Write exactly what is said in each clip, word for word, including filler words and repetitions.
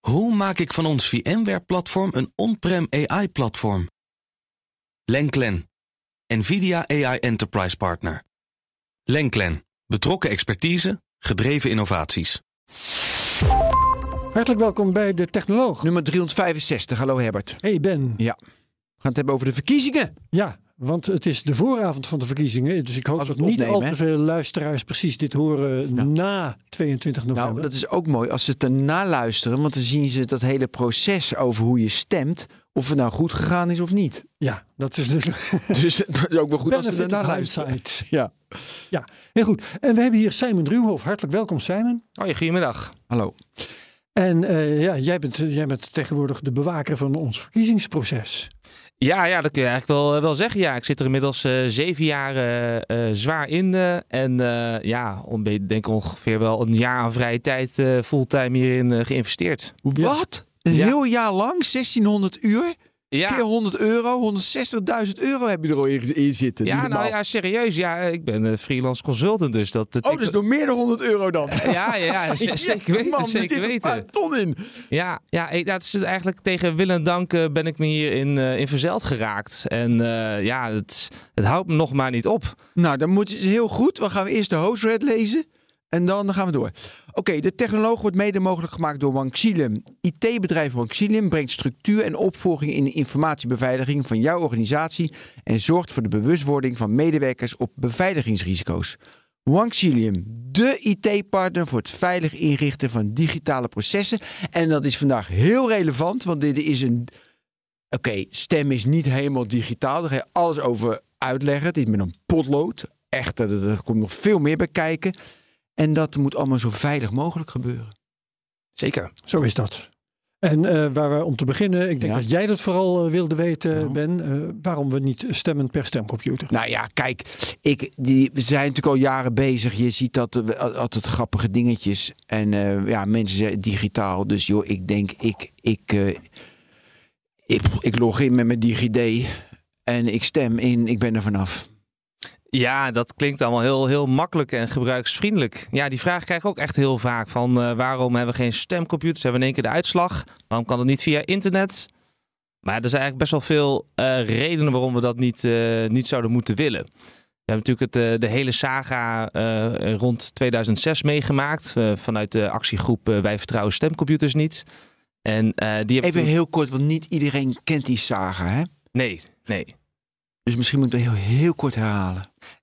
Hoe maak ik van ons VMware-platform een on-prem A I-platform? Lenklen, NVIDIA A I Enterprise Partner. Lenklen, betrokken expertise, gedreven innovaties. Hartelijk welkom bij De Technoloog. Nummer driehonderdvijfenzestig. Hallo Herbert. Hey Ben. Ja. We gaan het hebben over de verkiezingen. Ja, want het is de vooravond van de verkiezingen. Dus ik hoop dat niet opnemen, al te hè? veel luisteraars precies dit horen Nou. na tweeëntwintig november. Nou, dat is ook mooi als ze het erna luisteren. Want dan zien ze dat hele proces over hoe je stemt. Of het nou goed gegaan is of niet. Ja, dat is natuurlijk Dus dat is ook wel goed als ze benefit erna of luisteren. hindsight. Ja. Ja, heel goed. En we hebben hier Simon Ruwhof. Hartelijk welkom, Simon. Hoi, goedemiddag. Hallo. En uh, ja, jij bent, jij bent tegenwoordig de bewaker van ons verkiezingsproces. Ja, ja, dat kun je eigenlijk wel, wel zeggen. Ja, ik zit er inmiddels uh, zeven jaar uh, uh, zwaar in. Uh, en uh, ja, om, denk ik ongeveer wel een jaar aan vrije tijd uh, fulltime hierin uh, geïnvesteerd. Wat? Een Ja. heel jaar lang? zestienhonderd uur? Ja. Keer honderd euro? honderdzestigduizend euro heb je er al in, in zitten. Ja, Niet nou normaal. ja, serieus. Ja, ik ben een freelance consultant, dus dat... dat Oh, ik- dus nog meer dan honderd euro dan? Ja, ja, ja, z- zeker weten. Man, er zeker zit een weten. paar ton in. Ja, ja ik, dat is eigenlijk tegen wil en dank uh, ben ik me hierin uh, in verzeild geraakt. En uh, ja, het, het houdt me nog maar niet op. Nou, dan moet je heel goed. Dan gaan we eerst de hoofdred lezen. En dan gaan we door. Oké, okay, de technoloog wordt mede mogelijk gemaakt door Wanxillium. I T-bedrijf Wanxillium brengt structuur en opvolging in de informatiebeveiliging van jouw organisatie en zorgt voor de bewustwording van medewerkers op beveiligingsrisico's. Wanxillium, de I T-partner voor het veilig inrichten van digitale processen. En dat is vandaag heel relevant, want dit is een... Oké, okay, stem is niet helemaal digitaal. Daar ga je alles over uitleggen. Het is met een potlood. Echt, er komt nog veel meer bij kijken. En dat moet allemaal zo veilig mogelijk gebeuren. Zeker. Zo is dat. En uh, waar we om te beginnen, ik denk Ja. dat jij dat vooral uh, wilde weten, Ja. Ben. Uh, waarom we niet stemmen per stemcomputer. Nou ja, kijk, ik, die, we zijn natuurlijk al jaren bezig. Je ziet dat uh, altijd grappige dingetjes. En uh, ja, mensen zeggen digitaal. Dus joh, ik denk, ik, ik, uh, ik, ik log in met mijn DigiD. En ik stem in, ik ben er vanaf. Ja, dat klinkt allemaal heel, heel makkelijk en gebruiksvriendelijk. Ja, die vraag krijg ik ook echt heel vaak. Van uh, waarom hebben we geen stemcomputers? Hebben we in één keer de uitslag? Waarom kan het niet via internet? Maar er zijn eigenlijk best wel veel uh, redenen waarom we dat niet, uh, niet zouden moeten willen. We hebben natuurlijk het, uh, de hele saga uh, rond tweeduizend zes meegemaakt. Uh, vanuit de actiegroep uh, Wij Vertrouwen Stemcomputers Niet. En, uh, die Even toen... heel kort, want niet iedereen kent die saga, hè? Nee, nee. Dus misschien moet ik het heel, heel kort herhalen.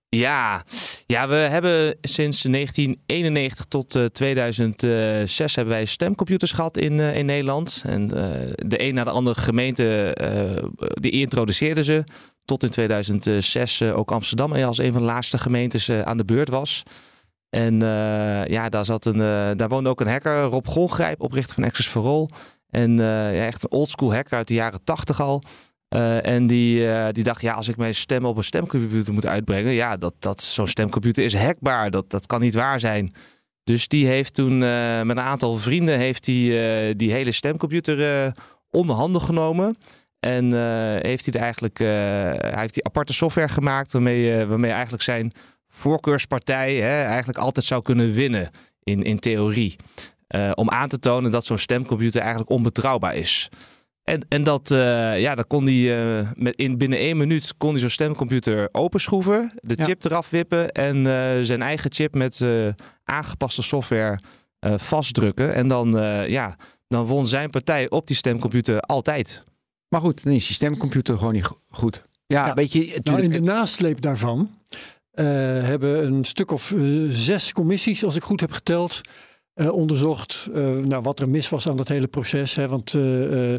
Ja, ja, we hebben sinds negentien eenennegentig tot uh, tweeduizend zes hebben wij stemcomputers gehad in, uh, in Nederland. En uh, de een na de andere gemeente uh, die introduceerden ze. Tot in tweeduizend zes uh, ook Amsterdam als een van de laatste gemeentes uh, aan de beurt was. En uh, ja, daar, zat een, uh, daar woonde ook een hacker, Rob Golgrijp, oprichter van Access for All. En uh, ja, echt een oldschool hacker uit de jaren tachtig al. Uh, en die, uh, die dacht, ja, als ik mijn stem op een stemcomputer moet uitbrengen, ja, dat, dat, zo'n stemcomputer is hackbaar. Dat, dat kan niet waar zijn. Dus die heeft toen uh, met een aantal vrienden heeft die, uh, die hele stemcomputer uh, onder handen genomen. En uh, heeft hij er eigenlijk uh, hij heeft die aparte software gemaakt waarmee, uh, waarmee eigenlijk zijn voorkeurspartij hè, eigenlijk altijd zou kunnen winnen in, in theorie. Uh, om aan te tonen dat zo'n stemcomputer eigenlijk onbetrouwbaar is. En, en dat, uh, ja, dat kon hij uh, met in binnen één minuut kon hij zo'n stemcomputer openschroeven, de Ja. chip eraf wippen en uh, zijn eigen chip met uh, aangepaste software uh, vastdrukken. En dan, uh, ja, dan won zijn partij op die stemcomputer altijd. Maar goed, dan is die stemcomputer gewoon niet go- goed. Ja, Ja. weet je, Nou, natuurlijk. in de nasleep daarvan uh, hebben een stuk of uh, zes commissies, als ik goed heb geteld, uh, onderzocht uh, nou, wat er mis was aan dat hele proces. Hè, want uh, uh,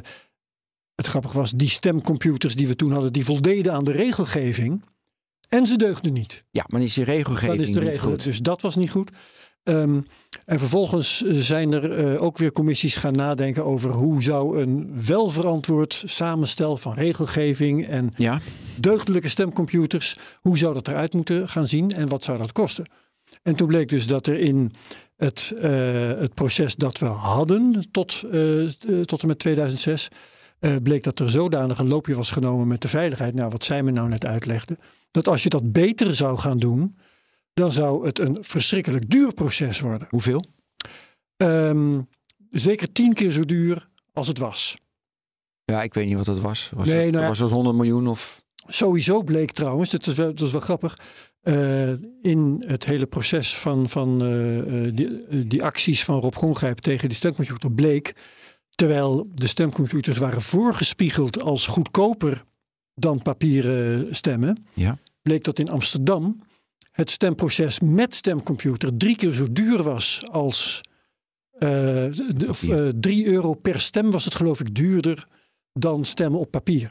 het grappige was, die stemcomputers die we toen hadden, die voldeden aan de regelgeving. En ze deugden niet. Ja, maar dan is die regelgeving Dat is de niet regel. goed. Dus dat was niet goed. Um, en vervolgens zijn er uh, ook weer commissies gaan nadenken over hoe zou een welverantwoord samenstel van regelgeving en Ja, deugdelijke stemcomputers, hoe zou dat eruit moeten gaan zien en wat zou dat kosten? En toen bleek dus dat er in het, uh, het proces dat we hadden tot, uh, tot en met tweeduizend zes... Uh, bleek dat er zodanig een loopje was genomen met de veiligheid, nou wat Simon nou net uitlegde, dat als je dat beter zou gaan doen, dan zou het een verschrikkelijk duur proces worden. hoeveel? Um, zeker tien keer zo duur als het was. Ja, ik weet niet wat dat was. Was, Nee, het, nou ja. was het honderd miljoen of... Sowieso bleek trouwens, dat is wel, dat is wel grappig, uh, in het hele proces van, van uh, die, uh, die acties van Rob Gongrijp tegen die stemcomputer bleek, terwijl de stemcomputers waren voorgespiegeld als goedkoper dan papieren stemmen, ja. bleek dat in Amsterdam het stemproces met stemcomputer drie keer zo duur was als uh, de, of, uh, drie euro per stem was het geloof ik duurder dan stemmen op papier.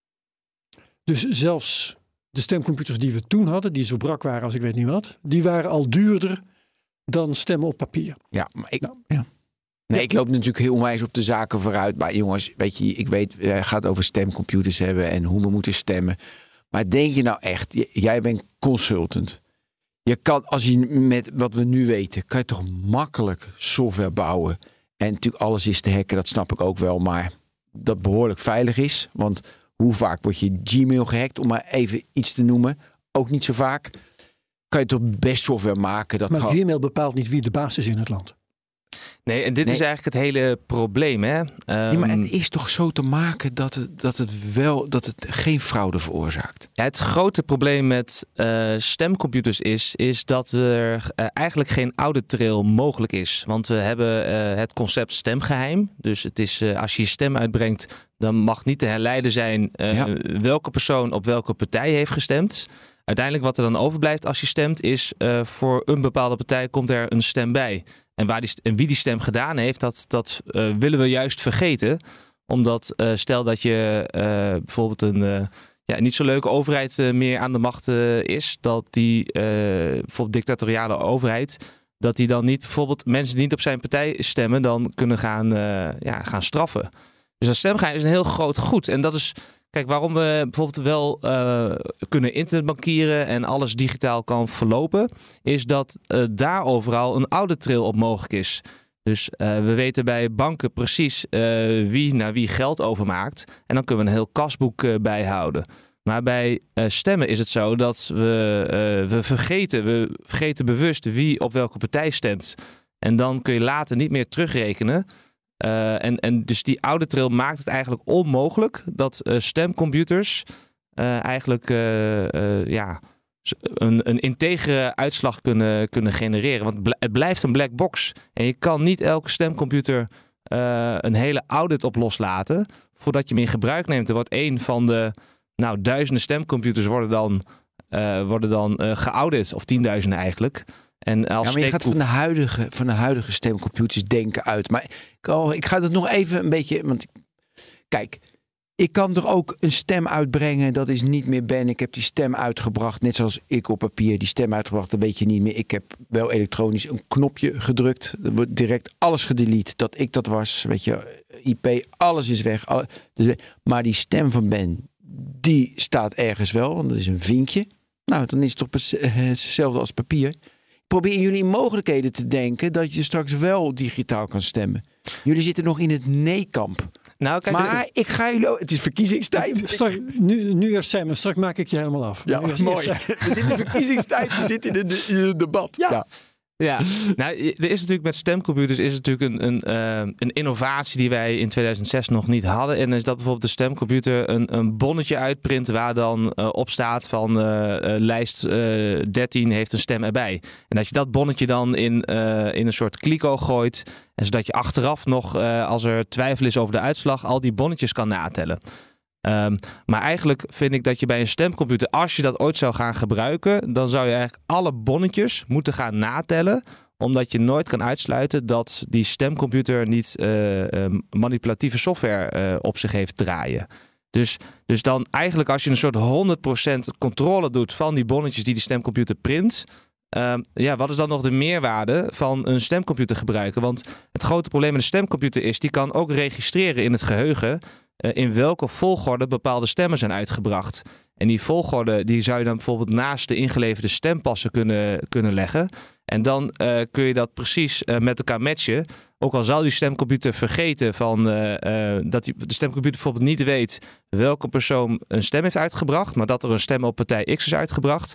Dus zelfs de stemcomputers die we toen hadden, die zo brak waren als ik weet niet wat, die waren al duurder dan stemmen op papier. Ja, maar ik, nou, ja. Nee, ja. ik loop natuurlijk heel onwijs op de zaken vooruit. Maar jongens, weet je, ik weet, je gaat over stemcomputers hebben en hoe we moeten stemmen. Maar denk je nou echt, jij bent consultant. Je kan, als je met wat we nu weten, kan je toch makkelijk software bouwen. En natuurlijk alles is te hacken, dat snap ik ook wel. Maar dat behoorlijk veilig is. Want hoe vaak wordt je Gmail gehackt, om maar even iets te noemen. Ook niet zo vaak. Kan je toch best software maken. Dat maar gewoon... Gmail bepaalt niet wie de baas is in het land. Nee, en dit Nee. is eigenlijk het hele probleem, hè? Um, Nee, maar het is toch zo te maken dat het, dat het wel dat het geen fraude veroorzaakt. Ja, het grote probleem met uh, stemcomputers is, is dat er uh, eigenlijk geen audit trail mogelijk is. Want we hebben uh, het concept stemgeheim. Dus het is uh, als je je stem uitbrengt, dan mag niet te herleiden zijn uh, Ja. welke persoon op welke partij heeft gestemd. Uiteindelijk wat er dan overblijft als je stemt is uh, voor een bepaalde partij komt er een stem bij. En, waar die, en wie die stem gedaan heeft, dat, dat uh, willen we juist vergeten. Omdat uh, stel dat je uh, bijvoorbeeld een uh, ja, niet zo leuke overheid uh, meer aan de macht uh, is. Dat die uh, bijvoorbeeld dictatoriale overheid, dat die dan niet bijvoorbeeld mensen die niet op zijn partij stemmen, dan kunnen gaan, uh, ja, gaan straffen. Dus dat stemgeheim is een heel groot goed. En dat is, kijk, waarom we bijvoorbeeld wel uh, kunnen internetbankieren en alles digitaal kan verlopen, is dat uh, daar overal een audit trail op mogelijk is. Dus uh, we weten bij banken precies uh, wie naar wie geld overmaakt. En dan kunnen we een heel kasboek uh, bijhouden. Maar bij uh, stemmen is het zo dat we, uh, we vergeten, we vergeten bewust wie op welke partij stemt. En dan kun je later niet meer terugrekenen. Uh, en, en dus die audit trail maakt het eigenlijk onmogelijk dat uh, stemcomputers uh, eigenlijk uh, uh, ja, een, een integere uitslag kunnen, kunnen genereren. Want het blijft een black box. En je kan niet elke stemcomputer uh, een hele audit op loslaten voordat je hem in gebruik neemt. Er wordt één van de nou, duizenden stemcomputers worden dan, uh, worden dan uh, geaudit, of tienduizenden eigenlijk. En als Ja, maar je gaat van de huidige, van de huidige stemcomputers denken uit. Maar oh, ik ga het nog even een beetje... Want kijk, ik kan er ook een stem uitbrengen. Dat is niet meer Ben. Ik heb die stem uitgebracht. Net zoals ik op papier die stem uitgebracht. Dat weet je niet meer. Ik heb wel elektronisch een knopje gedrukt. Er wordt direct alles gedelete. Dat ik dat was. Weet je, I P, alles is weg. Alle, dus, maar die stem van Ben, die staat ergens wel. Want dat is een vinkje. Nou, dan is het toch hetzelfde als papier. Proberen jullie in mogelijkheden te denken dat je straks wel digitaal kan stemmen. Jullie zitten nog in het nee-kamp. Nou, kijk, maar ik ga jullie... Het is verkiezingstijd. Straks, nu, nu eerst Sam, en straks maak ik je helemaal af. Ja, eerst, mooi. eerst We zitten in verkiezingstijd, we zitten in een, in een debat. Ja. ja. Ja, nou, er is natuurlijk met stemcomputers is natuurlijk een, een, uh, een innovatie die wij in tweeduizend zes nog niet hadden. En is dat bijvoorbeeld de stemcomputer een, een bonnetje uitprint waar dan uh, op staat van uh, uh, lijst uh, dertien heeft een stem erbij. En dat je dat bonnetje dan in, uh, in een soort kliko gooit. En zodat je achteraf nog, uh, als er twijfel is over de uitslag, al die bonnetjes kan natellen. Um, maar eigenlijk vind ik dat je bij een stemcomputer, als je dat ooit zou gaan gebruiken, dan zou je eigenlijk alle bonnetjes moeten gaan natellen, omdat je nooit kan uitsluiten dat die stemcomputer niet uh, um, manipulatieve software uh, op zich heeft draaien. Dus, dus dan eigenlijk als je een soort honderd procent controle doet van die bonnetjes die die stemcomputer print, Uh, ja, wat is dan nog de meerwaarde van een stemcomputer gebruiken? Want het grote probleem met een stemcomputer is, die kan ook registreren in het geheugen uh, in welke volgorde bepaalde stemmen zijn uitgebracht. En die volgorde die zou je dan bijvoorbeeld naast de ingeleverde stempassen kunnen, kunnen leggen. En dan uh, kun je dat precies uh, met elkaar matchen. Ook al zal die stemcomputer vergeten van, uh, uh, dat die, de stemcomputer bijvoorbeeld niet weet welke persoon een stem heeft uitgebracht, maar dat er een stem op partij X is uitgebracht.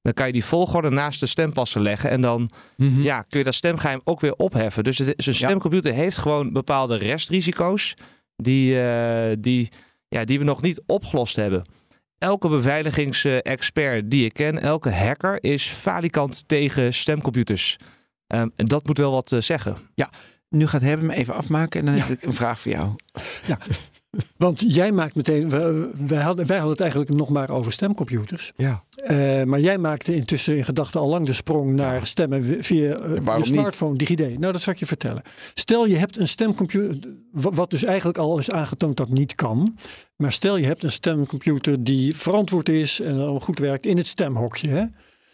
Dan kan je die volgorde naast de stempassen leggen. En dan Mm-hmm. ja, kun je dat stemgeheim ook weer opheffen. Dus het, zo'n stemcomputer heeft gewoon bepaalde restrisico's die, uh, die, ja, die we nog niet opgelost hebben. Elke beveiligingsexpert die ik ken, elke hacker is falikant tegen stemcomputers. Um, en dat moet wel wat uh, zeggen. Ja, nu gaat Herbert me even afmaken en dan Ja. heb ik een vraag voor jou. Ja, want jij maakt meteen... We, wij, hadden, wij hadden het eigenlijk nog maar over stemcomputers. Ja. Uh, maar jij maakte intussen in gedachten al lang de sprong naar Ja. stemmen via uh, Waarom je smartphone, DigiD. Nou, dat zal ik je vertellen. Stel je hebt een stemcomputer, wat dus eigenlijk al is aangetoond dat niet kan. Maar stel je hebt een stemcomputer die verantwoord is en al goed werkt in het stemhokje. Hè?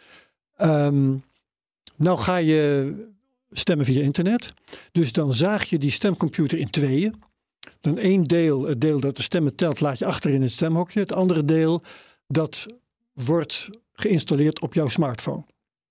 Um, nou ga je stemmen via internet. Dus dan zaag je die stemcomputer in tweeën. Dan één deel, het deel dat de stemmen telt, laat je achter in het stemhokje. Het andere deel, dat wordt geïnstalleerd op jouw smartphone.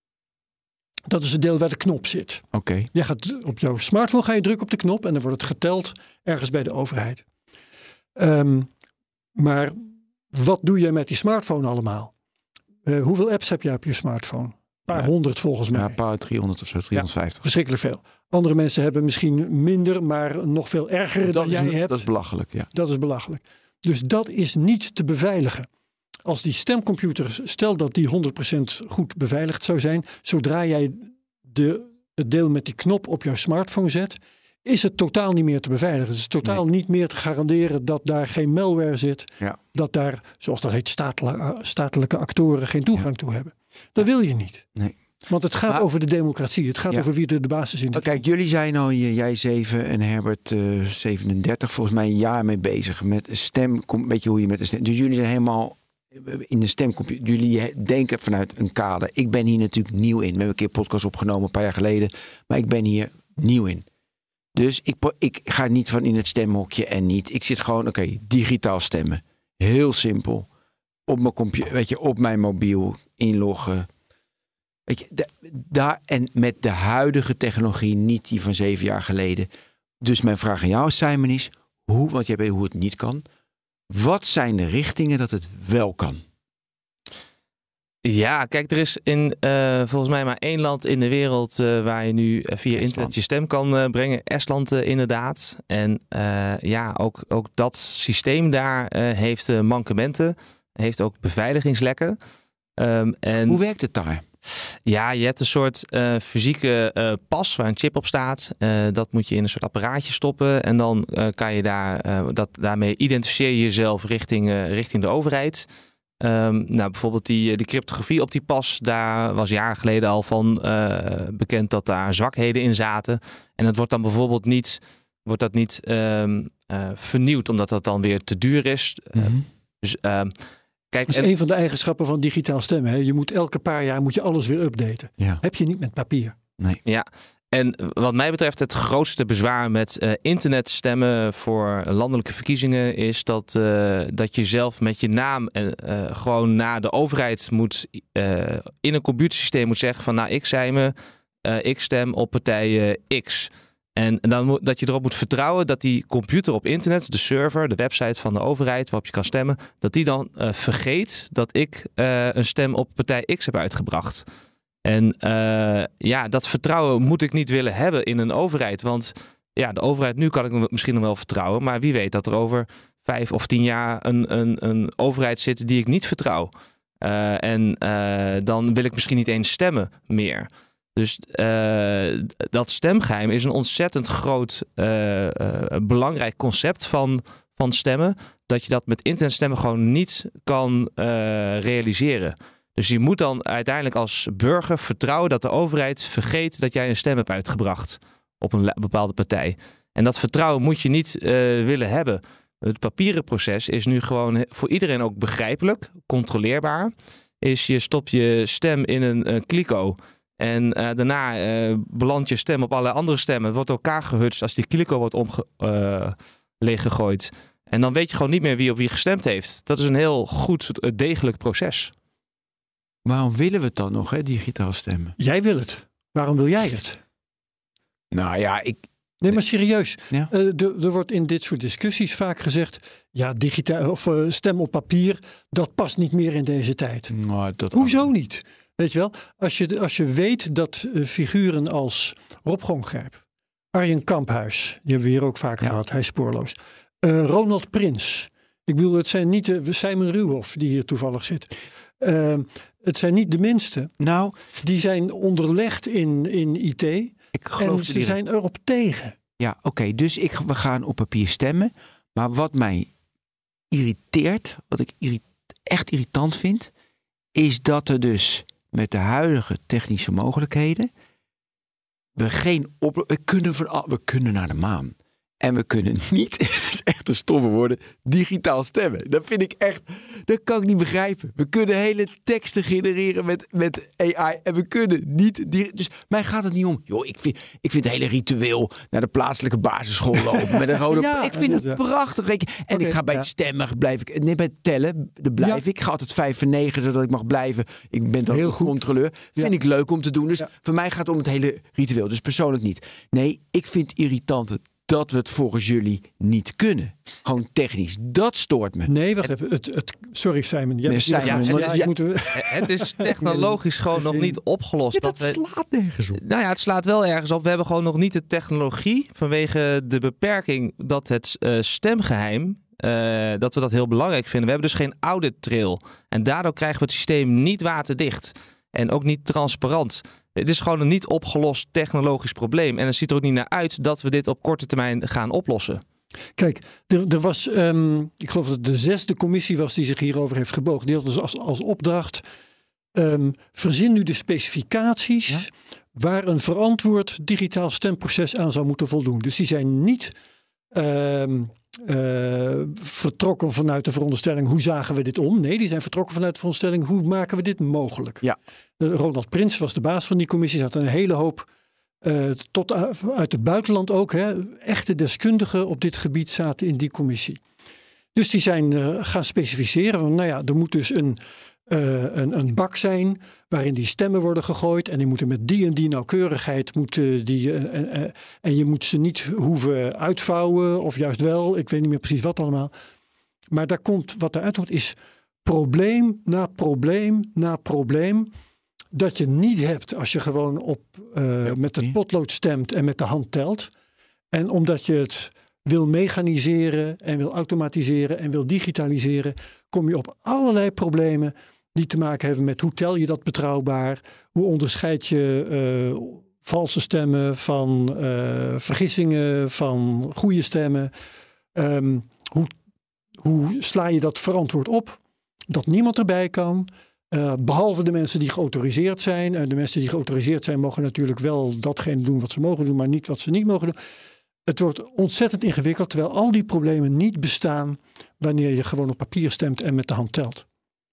Dat is het deel waar de knop zit. Oké. Okay. Je gaat op jouw smartphone ga je drukken op de knop en dan wordt het geteld ergens bij de overheid. Um, maar wat doe je met die smartphone allemaal? Uh, hoeveel apps heb je op je smartphone? Een paar ja. honderd volgens mij. Ja, een paar driehonderd of zo, driehonderdvijftig. Ja, verschrikkelijk veel. Andere mensen hebben misschien minder, maar nog veel erger dat dan is, jij hebt. Dat is belachelijk, ja. Dat is belachelijk. Dus dat is niet te beveiligen. Als die stemcomputer, stel dat die honderd procent goed beveiligd zou zijn, zodra jij de, het deel met die knop op jouw smartphone zet, is het totaal niet meer te beveiligen. Het is totaal nee. niet meer te garanderen dat daar geen malware zit. Ja. Dat daar, zoals dat heet, statelijke, statelijke actoren geen toegang ja. toe hebben. Dat wil je niet. Nee. Want het gaat maar, over de democratie. Het gaat ja. over wie de, de basis in is. Kijk, jullie zijn al, jij zeven en Herbert uh, zevenendertig, volgens mij een jaar mee bezig met stem. Weet je hoe je met de stem. Dus jullie zijn helemaal in de stemcomputer. Jullie denken vanuit een kader. Ik ben hier natuurlijk nieuw in. We hebben een keer een podcast opgenomen, een paar jaar geleden. Maar ik ben hier nieuw in. Dus ik, ik ga niet van in het stemhokje en niet. Ik zit gewoon, oké, okay, digitaal stemmen. Heel simpel. Op mijn computer, weet je, op mijn mobiel inloggen. Weet je, da, daar en met de huidige technologie, niet die van zeven jaar geleden. Dus mijn vraag aan jou, Simon, is hoe, want jij weet hoe het niet kan. Wat zijn de richtingen dat het wel kan? Ja, kijk, er is in uh, volgens mij maar één land in de wereld uh, waar je nu uh, via Estland. internet je stem kan uh, brengen. Estland uh, inderdaad. En uh, ja, ook, ook dat systeem daar uh, heeft uh, mankementen. Heeft ook beveiligingslekken. Um, en Hoe werkt het daar? Ja, je hebt een soort uh, fysieke uh, pas waar een chip op staat. Uh, dat moet je in een soort apparaatje stoppen. En dan uh, kan je daar, uh, dat, daarmee identificeer je jezelf richting, uh, richting de overheid. Um, nou, bijvoorbeeld die, die cryptografie op die pas, daar was jaren geleden al van uh, bekend dat daar zwakheden in zaten. En het wordt dan bijvoorbeeld niet, wordt dat niet um, uh, vernieuwd, omdat dat dan weer te duur is. Mm-hmm. Uh, dus, uh, kijk, dat is en, een van de eigenschappen van digitaal stemmen. Hè? Je moet elke paar jaar moet je alles weer updaten. Ja. Heb je niet met papier. Nee. Ja. En wat mij betreft het grootste bezwaar met uh, internetstemmen voor landelijke verkiezingen is dat, uh, dat je zelf met je naam uh, uh, gewoon naar de overheid moet uh, in een computersysteem moet zeggen van nou ik zei me, uh, ik stem op partij uh, X. En dan moet, dat je erop moet vertrouwen dat die computer op internet, de server, de website van de overheid waarop je kan stemmen, dat die dan uh, vergeet dat ik uh, een stem op partij X heb uitgebracht. En uh, ja, dat vertrouwen moet ik niet willen hebben in een overheid. Want ja, de overheid nu kan ik misschien nog wel vertrouwen. Maar wie weet dat er over vijf of tien jaar een, een, een overheid zit die ik niet vertrouw. Uh, en uh, dan wil ik misschien niet eens stemmen meer. Dus uh, dat stemgeheim is een ontzettend groot, uh, uh, belangrijk concept van, van stemmen. Dat je dat met internetstemmen gewoon niet kan uh, realiseren. Dus je moet dan uiteindelijk als burger vertrouwen dat de overheid vergeet dat jij een stem hebt uitgebracht op een bepaalde partij. En dat vertrouwen moet je niet uh, willen hebben. Het papieren proces is nu gewoon voor iedereen ook begrijpelijk, controleerbaar. Is je stopt je stem in een uh, kliko en uh, daarna uh, belandt je stem op allerlei andere stemmen. Het wordt elkaar gehutst als die kliko wordt omge- uh, leeggegooid. En dan weet je gewoon niet meer wie op wie gestemd heeft. Dat is een heel goed, degelijk proces. Waarom willen we het dan nog, hè, digitaal stemmen? Jij wil het. Waarom wil jij het? Nou ja, ik... Nee, maar serieus. Ja? Uh, de, er wordt in dit soort discussies vaak gezegd, ja, digitaal of uh, stem op papier, dat past niet meer in deze tijd. Nou, dat Hoezo niet? Weet je wel? Als je, als je weet dat uh, figuren als Rob Gongrijp, Arjen Kamphuis, die hebben we hier ook vaak ja. gehad, hij is spoorloos. Uh, Ronald Prins. Ik bedoel, het zijn niet de Simon Ruhoff die hier toevallig zit. Uh, het zijn niet de minste. Nou, die zijn onderlegd in, in I T. Ik geloof en ze die... zijn erop tegen. Ja, oké. Okay, dus ik, we gaan op papier stemmen. Maar wat mij irriteert, wat ik irrit, echt irritant vind, is dat er dus met de huidige technische mogelijkheden we geen op, we kunnen van we kunnen naar de maan. En we kunnen niet, dat is echt een stomme woorden, digitaal stemmen. Dat vind ik echt, dat kan ik niet begrijpen. We kunnen hele teksten genereren met, met A I. En we kunnen niet, dus mij gaat het niet om. Joh, ik vind, ik vind het hele ritueel naar de plaatselijke basisschool lopen met een rode... ja, ik vind het ja. prachtig. En okay, ik ga bij ja. het stemmen, blijf ik, nee, bij het tellen, daar blijf ja. ik. Ik ga altijd vijf voor negen, zodat ik mag blijven. Ik ben dan een controleur. Vind ja. ik leuk om te doen. Dus ja. voor mij gaat het om het hele ritueel. Dus persoonlijk niet. Nee, ik vind het irritant dat we het volgens jullie niet kunnen. Gewoon technisch. Dat stoort me. Nee, wacht even. Het, het, sorry Simon. Nee, Simon ja, ja, ja, ja, moeten we... Het is technologisch gewoon nog niet opgelost. Ja, dat dat we... slaat nergens op. Nou ja, het slaat wel ergens op. We hebben gewoon nog niet de technologie vanwege de beperking dat het uh, stemgeheim, uh, dat we dat heel belangrijk vinden. We hebben dus geen audit trail. En daardoor krijgen we het systeem niet waterdicht. En ook niet transparant. Het is gewoon een niet opgelost technologisch probleem. En het ziet er ook niet naar uit dat we dit op korte termijn gaan oplossen. Kijk, er, er was, um, ik geloof dat het de zesde commissie was die zich hierover heeft gebogen. Die had dus als, als opdracht, um, verzin nu de specificaties ja? waar een verantwoord digitaal stemproces aan zou moeten voldoen. Dus die zijn niet um, uh, vertrokken vanuit de veronderstelling, hoe zagen we dit om? Nee, die zijn vertrokken vanuit de veronderstelling, hoe maken we dit mogelijk? Ja. Ronald Prins was de baas van die commissie. Ze had een hele hoop, uh, tot uit het buitenland ook, hè, echte deskundigen op dit gebied zaten in die commissie. Dus die zijn uh, gaan specificeren. Van, nou ja, er moet dus een, uh, een, een bak zijn waarin die stemmen worden gegooid. En die moeten met die en die nauwkeurigheid moeten die. Uh, uh, uh, en je moet ze niet hoeven uitvouwen of juist wel. Ik weet niet meer precies wat allemaal. Maar daar komt, wat eruit komt is probleem na probleem na probleem. Dat je niet hebt als je gewoon op uh, ja, met het potlood stemt en met de hand telt. En omdat je het wil mechaniseren en wil automatiseren en wil digitaliseren, kom je op allerlei problemen die te maken hebben met hoe tel je dat betrouwbaar? Hoe onderscheid je uh, valse stemmen van uh, vergissingen, van goede stemmen? Um, hoe, hoe sla je dat verantwoord op? Dat niemand erbij kan. Uh, behalve de mensen die geautoriseerd zijn. En de mensen die geautoriseerd zijn mogen natuurlijk wel datgene doen wat ze mogen doen, maar niet wat ze niet mogen doen. Het wordt ontzettend ingewikkeld, terwijl al die problemen niet bestaan wanneer je gewoon op papier stemt en met de hand telt.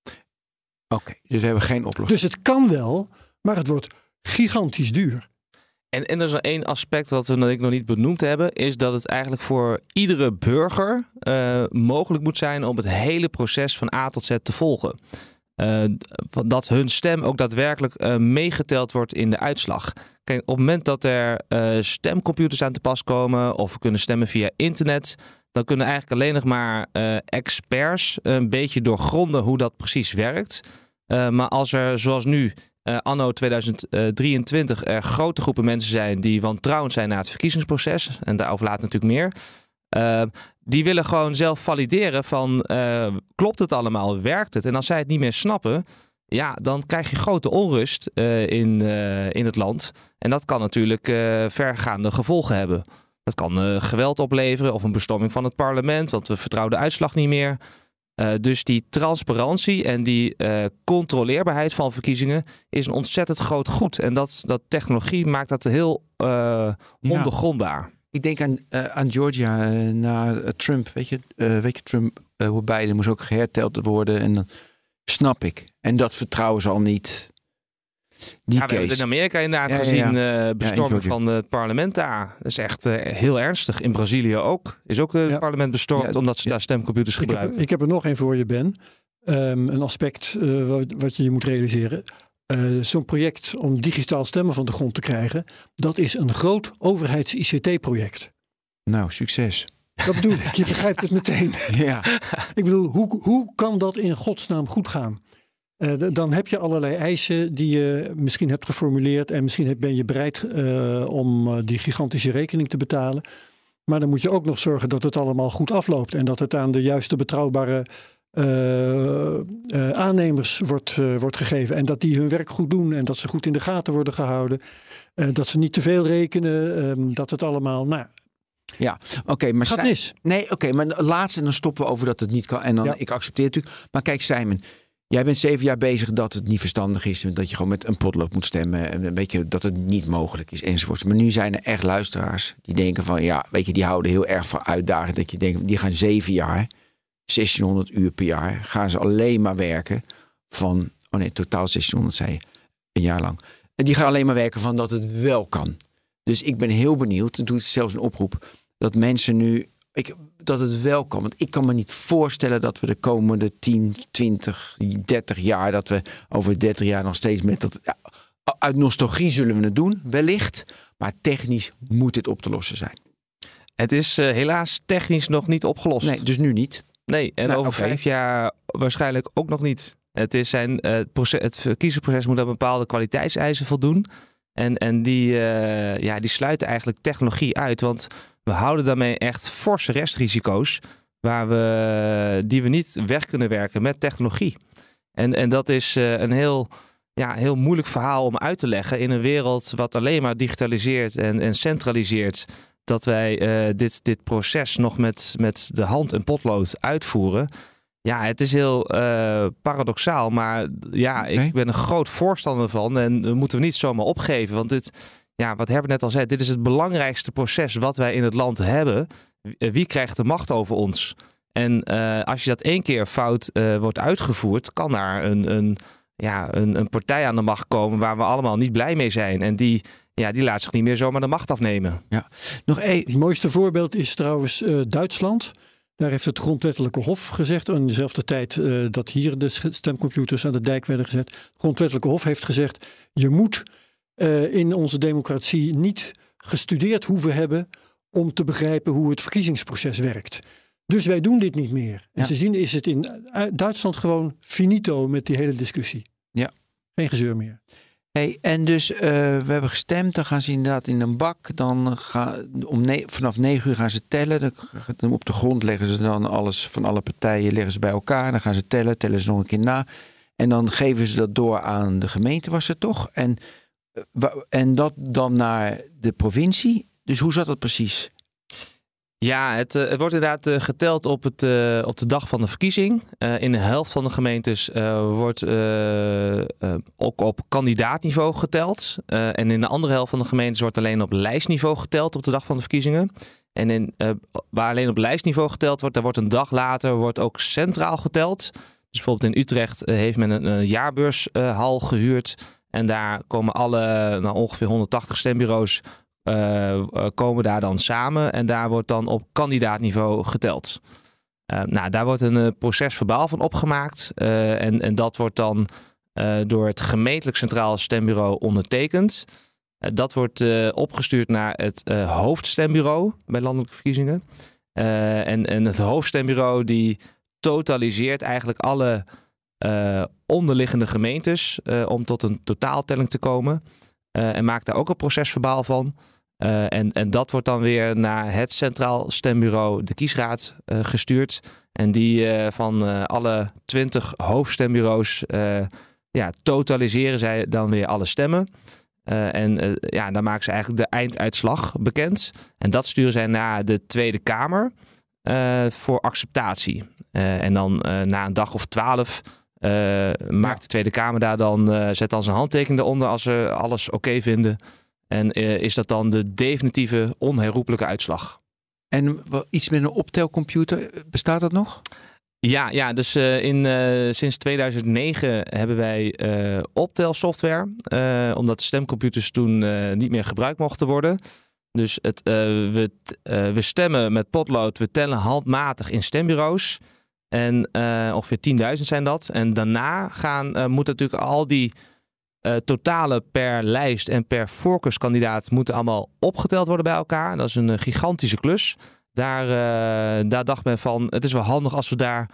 Oké, okay, dus we hebben geen oplossing. Dus het kan wel, maar het wordt gigantisch duur. En, en er is nog één aspect wat we nog, nog niet benoemd hebben, is dat het eigenlijk voor iedere burger uh, mogelijk moet zijn om het hele proces van A tot Z te volgen. Uh, dat hun stem ook daadwerkelijk uh, meegeteld wordt in de uitslag. Kijk, op het moment dat er uh, stemcomputers aan te pas komen of we kunnen stemmen via internet, dan kunnen eigenlijk alleen nog maar uh, experts een beetje doorgronden hoe dat precies werkt. Uh, maar als er zoals nu uh, anno tweeduizend drieëntwintig er grote groepen mensen zijn die wantrouwend zijn naar het verkiezingsproces, en daarover later natuurlijk meer, Uh, die willen gewoon zelf valideren van uh, klopt het allemaal, werkt het? En als zij het niet meer snappen, ja, dan krijg je grote onrust uh, in, uh, in het land. En dat kan natuurlijk uh, vergaande gevolgen hebben. Dat kan uh, geweld opleveren of een bestorming van het parlement, want we vertrouwen de uitslag niet meer. Uh, dus die transparantie en die uh, controleerbaarheid van verkiezingen is een ontzettend groot goed. En dat, dat technologie maakt dat heel uh, ondoorgrondbaar. Ja. Ik denk aan, uh, aan Georgia uh, na uh, Trump. Weet je, uh, weet je Trump, uh, hoe Biden moest ook geherteld worden. En dan snap ik. En dat vertrouwen ze al niet. Die ja, we hebben in Amerika inderdaad ja, gezien ja, ja. Uh, bestorming ja, van het parlement daar. Dat is echt uh, heel ernstig. In Brazilië ook. Is ook het ja. parlement bestormd ja, omdat ze ja. daar stemcomputers ik gebruiken. Heb, ik heb er nog één voor je, Ben. Um, een aspect uh, wat, wat je je moet realiseren. Uh, zo'n project om digitaal stemmen van de grond te krijgen, dat is een groot overheids-I C T-project. Nou, succes. Dat bedoel ik, je begrijpt het meteen. Ja. Ik bedoel, hoe, hoe kan dat in godsnaam goed gaan? Uh, d- dan heb je allerlei eisen die je misschien hebt geformuleerd. En misschien heb, ben je bereid uh, om uh, die gigantische rekening te betalen. Maar dan moet je ook nog zorgen dat het allemaal goed afloopt. En dat het aan de juiste betrouwbare uh, uh, aannemers wordt, uh, wordt gegeven. En dat die hun werk goed doen. En dat ze goed in de gaten worden gehouden. Uh, dat ze niet te veel rekenen. Um, dat het allemaal... Nou, Ja, oké, okay, maar... gaat Simon, mis. Nee, oké, okay, maar laatst en dan stoppen we over dat het niet kan. En dan, ja. Ik accepteer het natuurlijk. Maar kijk, Simon, jij bent zeven jaar bezig dat het niet verstandig is. Dat je gewoon met een potlood moet stemmen. En weet je, dat het niet mogelijk is enzovoorts. Maar nu zijn er echt luisteraars die denken van... Ja, weet je, die houden heel erg van uitdaging. Dat je denkt, die gaan zeven jaar, zestienhonderd uur per jaar... gaan ze alleen maar werken van... Oh nee, totaal zestienhonderd zei je. Een jaar lang. En die gaan alleen maar werken van dat het wel kan. Dus ik ben heel benieuwd. En doe het zelfs een oproep. Dat mensen nu... Ik, dat het wel kan. Want ik kan me niet voorstellen dat we de komende tien, twintig, dertig jaar... dat we over dertig jaar nog steeds met dat... Ja, uit nostalgie zullen we het doen, wellicht. Maar technisch moet dit op te lossen zijn. Het is uh, helaas technisch nog niet opgelost. Nee, dus nu niet. Nee, en nou, over okay. vijf jaar waarschijnlijk ook nog niet. Het, is zijn, uh, het, proces, het verkiezingsproces moet aan bepaalde kwaliteitseisen voldoen. En, en die, uh, ja, die sluiten eigenlijk technologie uit. Want we houden daarmee echt forse restrisico's waar we, die we niet weg kunnen werken met technologie. En, en dat is uh, een heel, ja, heel moeilijk verhaal om uit te leggen in een wereld wat alleen maar digitaliseert en, en centraliseert. Dat wij uh, dit, dit proces nog met, met de hand en potlood uitvoeren. Ja, het is heel uh, paradoxaal, maar ja, ik okay. ben een groot voorstander van en we moeten we niet zomaar opgeven. Want dit, ja, wat Herbert net al zei, dit is het belangrijkste proces wat wij in het land hebben. Wie krijgt de macht over ons? En uh, als je dat één keer fout uh, wordt uitgevoerd, kan daar een, een, ja, een, een partij aan de macht komen waar we allemaal niet blij mee zijn. En die, ja, die laat zich niet meer zomaar de macht afnemen. Ja. Nog één. Het mooiste voorbeeld is trouwens uh, Duitsland. Daar heeft het grondwettelijke hof gezegd, in dezelfde tijd uh, dat hier de stemcomputers aan de dijk werden gezet. Het grondwettelijke hof heeft gezegd, je moet uh, in onze democratie niet gestudeerd hoeven hebben om te begrijpen hoe het verkiezingsproces werkt. Dus wij doen dit niet meer. En ja. Sindsdien is het in Duitsland gewoon finito met die hele discussie. Ja. Geen gezeur meer. Hey, en dus uh, we hebben gestemd, dan gaan ze inderdaad in een bak. Dan gaan, om ne- vanaf negen uur gaan ze tellen. Dan, op de grond leggen ze dan alles van alle partijen leggen ze bij elkaar. Dan gaan ze tellen, tellen ze nog een keer na. En dan geven ze dat door aan de gemeente, was het toch? En, uh, en dat dan naar de provincie. Dus hoe zat dat precies? Ja, het, uh, het wordt inderdaad uh, geteld op, het, uh, op de dag van de verkiezing. Uh, in de helft van de gemeentes uh, wordt uh, uh, ook op kandidaatniveau geteld. Uh, en in de andere helft van de gemeentes wordt alleen op lijstniveau geteld op de dag van de verkiezingen. En in, uh, waar alleen op lijstniveau geteld wordt, daar wordt een dag later wordt ook centraal geteld. Dus bijvoorbeeld in Utrecht uh, heeft men een, een jaarbeurshal uh, gehuurd. En daar komen alle nou, ongeveer honderdtachtig stembureaus Uh, uh, komen daar dan samen en daar wordt dan op kandidaatniveau geteld. Uh, nou, daar wordt een uh, procesverbaal van opgemaakt uh, en, en dat wordt dan uh, door het gemeentelijk centraal stembureau ondertekend. Uh, dat wordt uh, opgestuurd naar het uh, hoofdstembureau bij landelijke verkiezingen. Uh, en, en het hoofdstembureau die totaliseert eigenlijk alle uh, onderliggende gemeentes uh, om tot een totaaltelling te komen. Uh, en maakt daar ook een procesverbaal van. Uh, en, en dat wordt dan weer naar het Centraal Stembureau, de kiesraad, uh, gestuurd. En die uh, van uh, alle twintig hoofdstembureaus uh, ja, totaliseren zij dan weer alle stemmen. Uh, en uh, ja, dan maken ze eigenlijk de einduitslag bekend. En dat sturen zij naar de Tweede Kamer uh, voor acceptatie. Uh, en dan uh, na een dag of twaalf uh, maakt ja. de Tweede Kamer daar dan, uh, zet dan zijn handtekening eronder als ze alles oké okay vinden. En uh, is dat dan de definitieve onherroepelijke uitslag. En iets met een optelcomputer, bestaat dat nog? Ja, ja dus uh, in, uh, sinds tweeduizend negen hebben wij uh, optelsoftware. Uh, omdat stemcomputers toen uh, niet meer gebruikt mochten worden. Dus het, uh, we, uh, we stemmen met potlood, we tellen handmatig in stembureaus. En uh, ongeveer tienduizend zijn dat. En daarna gaan, uh, moeten natuurlijk al die uh, totalen per lijst en per voorkeurskandidaat moeten allemaal opgeteld worden bij elkaar. Dat is een uh, gigantische klus. Daar, uh, daar dacht men van, het is wel handig als we daar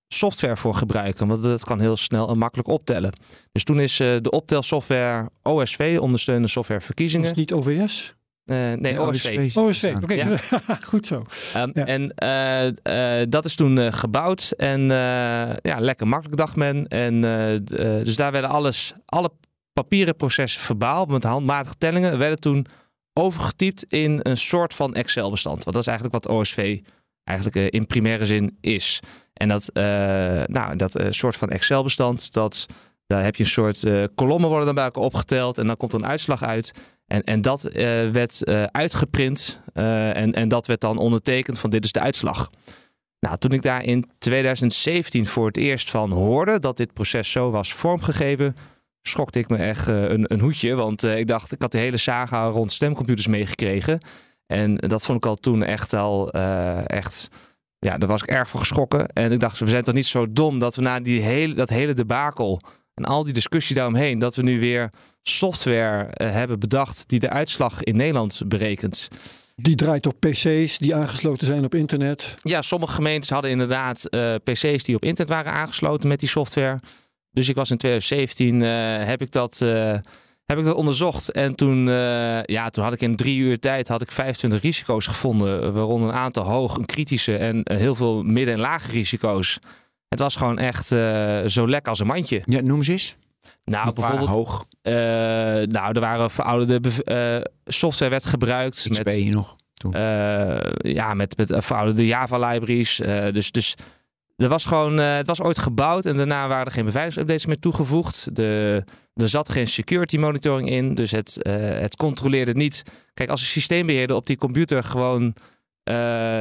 software voor gebruiken. Want dat kan heel snel en makkelijk optellen. Dus toen is uh, de optelsoftware O S V, ondersteunende software verkiezingen. Is het niet O V S? Uh, nee, ja, O S V. O S V, oké. Ja. Goed zo. Um, Ja. En uh, uh, dat is toen uh, gebouwd. En uh, ja, lekker makkelijk dacht men. En uh, d- uh, dus daar werden alles, alle papieren processen verbaal met handmatige tellingen werden toen overgetypt in een soort van Excel-bestand. Want dat is eigenlijk wat O S V eigenlijk uh, in primaire zin is. En dat, uh, nou, dat uh, soort van Excel-bestand, dat, daar heb je een soort uh, kolommen worden dan bij elkaar opgeteld en dan komt er een uitslag uit. En, en dat uh, werd uh, uitgeprint uh, en, en dat werd dan ondertekend van dit is de uitslag. Nou, toen ik daar in twintig zeventien voor het eerst van hoorde dat dit proces zo was vormgegeven, schokte ik me echt uh, een, een hoedje. Want uh, ik dacht, ik had de hele saga rond stemcomputers meegekregen. En dat vond ik al toen echt al uh, echt... Ja, daar was ik erg van geschrokken. En ik dacht, we zijn toch niet zo dom dat we na die hele, dat hele debakel en al die discussie daaromheen, dat we nu weer software uh, hebben bedacht die de uitslag in Nederland berekent. Die draait op P C's die aangesloten zijn op internet. Ja, sommige gemeentes hadden inderdaad uh, P C's die op internet waren aangesloten met die software. Dus ik was in twintig zeventien, uh, heb ik dat... Uh, Heb ik dat onderzocht en toen, uh, ja, toen had ik in drie uur tijd had ik vijfentwintig risico's gevonden. Waaronder een aantal hoog, een kritische en uh, heel veel midden- en lage risico's. Het was gewoon echt uh, zo lekker als een mandje. Ja, noem ze eens. Nou, Wat waren bijvoorbeeld, hoog. Uh, nou, er waren verouderde bev- uh, software werd gebruikt. X P met, nog. Toen. Uh, ja, met, met verouderde Java-libraries. Uh, dus, dus er was gewoon, uh, het was ooit gebouwd en daarna waren er geen beveiligingsupdates meer toegevoegd. De, er zat geen security monitoring in, dus het, uh, het controleerde niet. Kijk, als een systeembeheerder op die computer gewoon, uh,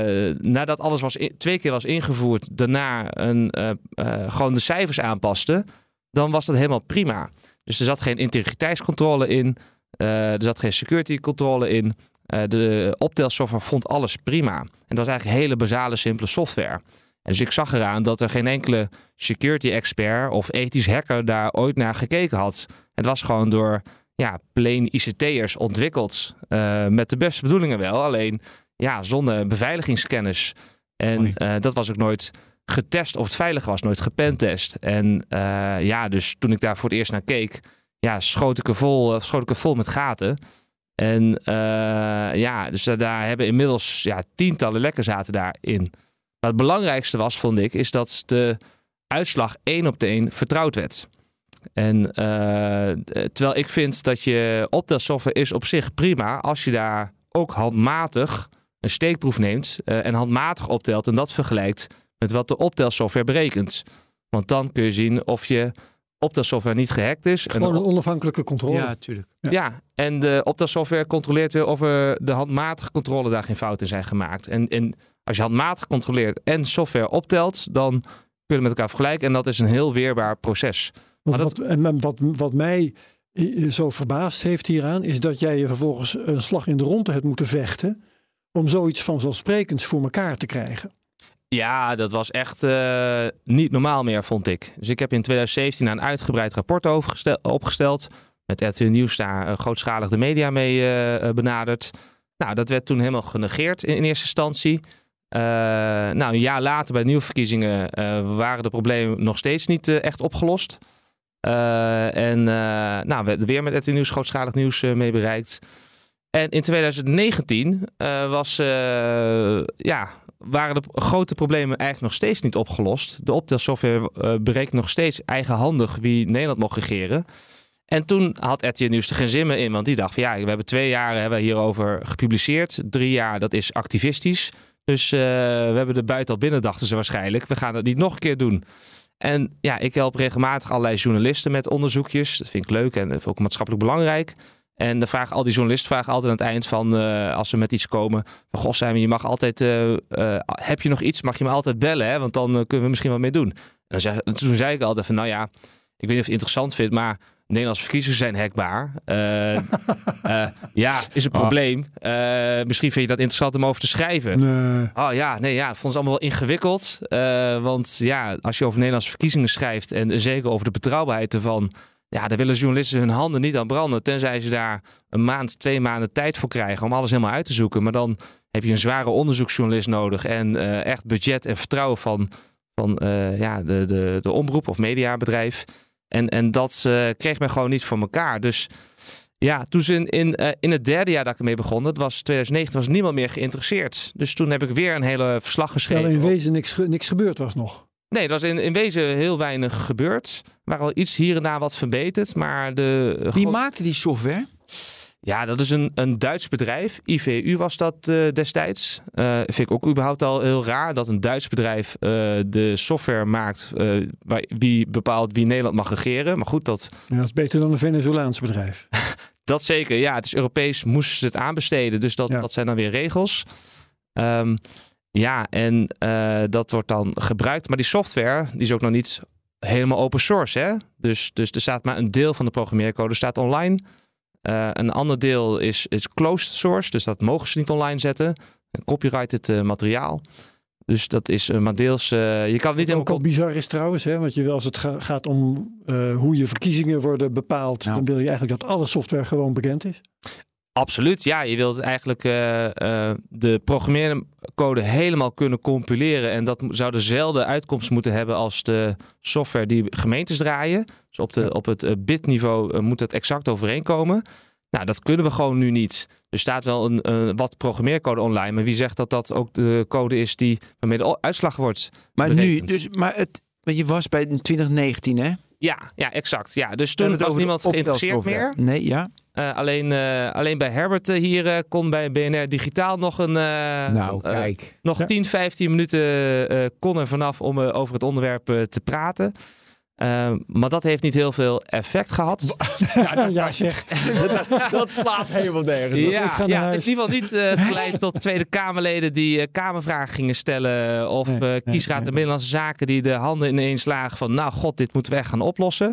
nadat alles was in, twee keer was ingevoerd, daarna een, uh, uh, gewoon de cijfers aanpaste, dan was dat helemaal prima. Dus er zat geen integriteitscontrole in, uh, er zat geen security controle in. Uh, de optelsoftware vond alles prima. En dat was eigenlijk hele basale, simpele software. En dus ik zag eraan dat er geen enkele security expert of ethisch hacker daar ooit naar gekeken had. Het was gewoon door ja, plain I C T'ers ontwikkeld. Uh, met de beste bedoelingen wel, alleen ja, zonder beveiligingskennis. En uh, dat was ook nooit getest of het veilig was, nooit gepentest. En uh, ja, dus toen ik daar voor het eerst naar keek, ja, schoot ik er vol, schoot ik er vol met gaten. En uh, ja, dus daar hebben inmiddels ja, tientallen lekken zaten daarin. Maar het belangrijkste was, vond ik, is dat de uitslag één op de één vertrouwd werd. En uh, terwijl ik vind dat je optelsoftware is op zich prima als je daar ook handmatig een steekproef neemt uh, en handmatig optelt en dat vergelijkt met wat de optelsoftware berekent. Want dan kun je zien of je optelsoftware niet gehackt is. Gewoon een onafhankelijke controle. Ja, natuurlijk. Ja. Ja, en de optelsoftware controleert weer of er de handmatige controle daar geen fouten in zijn gemaakt. En, en als je handmatig controleert en software optelt, dan kun je het met elkaar vergelijken. En dat is een heel weerbaar proces. Want Maar dat- wat, en wat, wat mij zo verbaasd heeft hieraan, is dat jij je vervolgens een slag in de ronde hebt moeten vechten om zoiets vanzelfsprekends voor elkaar te krijgen. Ja, dat was echt uh, niet normaal meer, vond ik. Dus ik heb in twintig zeventien een uitgebreid rapport overgestel- opgesteld. Met R T L Nieuws daar uh, grootschalig de media mee uh, benaderd. Nou, dat werd toen helemaal genegeerd in, in eerste instantie. Uh, nou, een jaar later bij de nieuwe verkiezingen uh, waren de problemen nog steeds niet uh, echt opgelost. Uh, en uh, nou, we hebben weer met R T L Nieuws grootschalig nieuws uh, mee bereikt. En in twintig negentien uh, was, uh, ja, waren de grote problemen eigenlijk nog steeds niet opgelost. De optelsoftware uh, berekent nog steeds eigenhandig wie Nederland mocht regeren. En toen had R T L Nieuws er geen zin meer in, want die dacht van ja, we hebben twee jaar hebben we hierover gepubliceerd. Drie jaar, dat is activistisch. Dus uh, we hebben er buiten al binnen, dachten ze waarschijnlijk. We gaan dat niet nog een keer doen. En ja, ik help regelmatig allerlei journalisten met onderzoekjes. Dat vind ik leuk en ook maatschappelijk belangrijk. En dan vragen al die journalisten vragen altijd aan het eind van, uh, als ze met iets komen, van goh, Simon, je mag altijd, uh, uh, heb je nog iets, mag je me altijd bellen, hè? Want dan uh, kunnen we misschien wat mee doen. En dan zeg, toen zei ik altijd van, nou ja, ik weet niet of je het interessant vindt, maar Nederlandse verkiezingen zijn hackbaar. Uh, uh, ja, is een probleem. Uh, misschien vind je dat interessant om over te schrijven. Nee. Oh ja, nee, ja, ik vond het allemaal wel ingewikkeld. Uh, want ja, als je over Nederlandse verkiezingen schrijft en zeker over de betrouwbaarheid ervan, ja, daar willen journalisten hun handen niet aan branden. Tenzij ze daar een maand, twee maanden tijd voor krijgen om alles helemaal uit te zoeken. Maar dan heb je een zware onderzoeksjournalist nodig en uh, echt budget en vertrouwen van, van uh, ja, de, de, de omroep of mediabedrijf. En, en dat uh, kreeg men gewoon niet voor elkaar. Dus ja, toen ze in, in, uh, in het derde jaar dat ik ermee begon, dat was twintig negentien, was niemand meer geïnteresseerd. Dus toen heb ik weer een hele verslag geschreven. Terwijl in wezen niks, niks gebeurd was nog. Nee, er was in, in wezen heel weinig gebeurd. Er waren al iets hier en daar wat verbeterd, maar de... Wie God... maakte die software? Ja, dat is een, een Duits bedrijf. I V U was dat uh, destijds. Uh, vind ik ook überhaupt al heel raar dat een Duits bedrijf uh, de software maakt uh, waar, wie bepaalt wie Nederland mag regeren. Maar goed, dat... Ja, dat is beter dan een Venezolaans bedrijf. Dat zeker, ja. Het is Europees, moesten ze het aanbesteden. Dus dat, ja. dat zijn dan weer regels. Um, ja, en uh, dat wordt dan gebruikt. Maar die software, die is ook nog niet helemaal open source, hè? Dus, dus er staat maar een deel van de programmeercode staat online. Uh, een ander deel is, is closed source, dus dat mogen ze niet online zetten. Copyrighted uh, materiaal. Dus dat is uh, maar deels... Uh, je kan het niet Wat ook al bizar is trouwens, hè? Want je, als het ga, gaat om uh, hoe je verkiezingen worden bepaald, nou. dan wil je eigenlijk dat alle software gewoon bekend is. Absoluut, ja. Je wilt eigenlijk uh, uh, de programmeercode helemaal kunnen compileren. En dat zou dezelfde uitkomst moeten hebben als de software die gemeentes draaien. Dus op, de, ja. op het uh, bitniveau uh, moet het exact overeenkomen. Nou, dat kunnen we gewoon nu niet. Er staat wel een, uh, wat programmeercode online. Maar wie zegt dat dat ook de code is die waarmee de uitslag wordt Maar berekend. nu, dus, maar het, je was bij twintig negentien, hè? Ja, ja, exact. Ja, dus toen was niemand geïnteresseerd meer. Nee, ja. Uh, alleen, uh, alleen bij Herbert uh, hier uh, kon bij B N R Digitaal nog een... Uh, nou, kijk. Uh, nog ja. tien, vijftien minuten uh, kon er vanaf om uh, over het onderwerp uh, te praten. Uh, maar dat heeft niet heel veel effect gehad. Ja, dat, ja zeg. dat, dat slaat helemaal nergens. Ja, ja, het in ieder geval niet uh, geleid tot Tweede Kamerleden die uh, Kamervragen gingen stellen. Of uh, nee, Kiesraad nee, nee. en Binnenlandse Zaken die de handen ineens slagen van... nou god, dit moeten we echt gaan oplossen.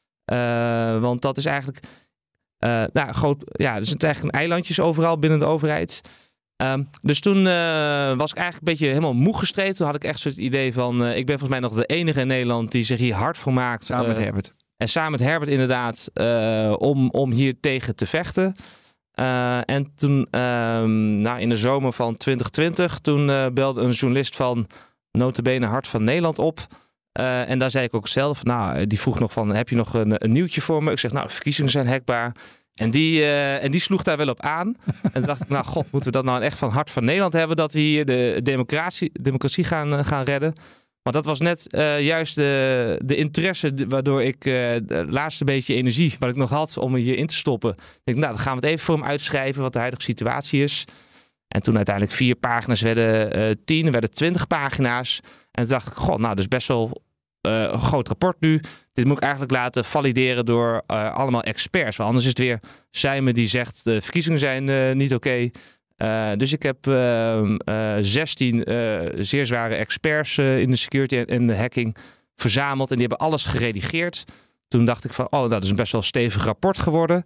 Uh, want dat is eigenlijk... Uh, nou, groot, ja, er zijn eigenlijk eilandjes overal binnen de overheid. Um, dus toen uh, was ik eigenlijk een beetje helemaal moe gestreden. Toen had ik echt zo'n idee van... Uh, ik ben volgens mij nog de enige in Nederland die zich hier hard voor maakt. Samen uh, met Herbert. En samen met Herbert inderdaad. Uh, om, om hier tegen te vechten. Uh, en toen, uh, nou, in de zomer van twintig twintig... toen uh, belde een journalist van nota bene Hart van Nederland op... Uh, en daar zei ik ook zelf, nou, die vroeg nog van, heb je nog een, een nieuwtje voor me? Ik zeg, nou, de verkiezingen zijn hackbaar. En die, uh, en die sloeg daar wel op aan. En toen dacht ik, nou god, moeten we dat nou echt van Hart van Nederland hebben, dat we hier de democratie, democratie gaan, uh, gaan redden? Maar dat was net uh, juist de, de interesse waardoor ik uh, de laatste beetje energie, wat ik nog had om hier in te stoppen. Ik denk, nou, dan gaan we het even voor hem uitschrijven, wat de huidige situatie is. En toen uiteindelijk vier pagina's werden uh, tien, werden twintig pagina's. En toen dacht ik, god, nou, dat is best wel uh, een groot rapport nu. Dit moet ik eigenlijk laten valideren door uh, allemaal experts. Want anders is het weer Sijmen die zegt, de verkiezingen zijn uh, niet oké. Okay. Uh, dus ik heb uh, uh, zestien uh, zeer zware experts uh, in de security en, en de hacking verzameld. En die hebben alles geredigeerd. Toen dacht ik van, oh, dat is een best wel stevig rapport geworden.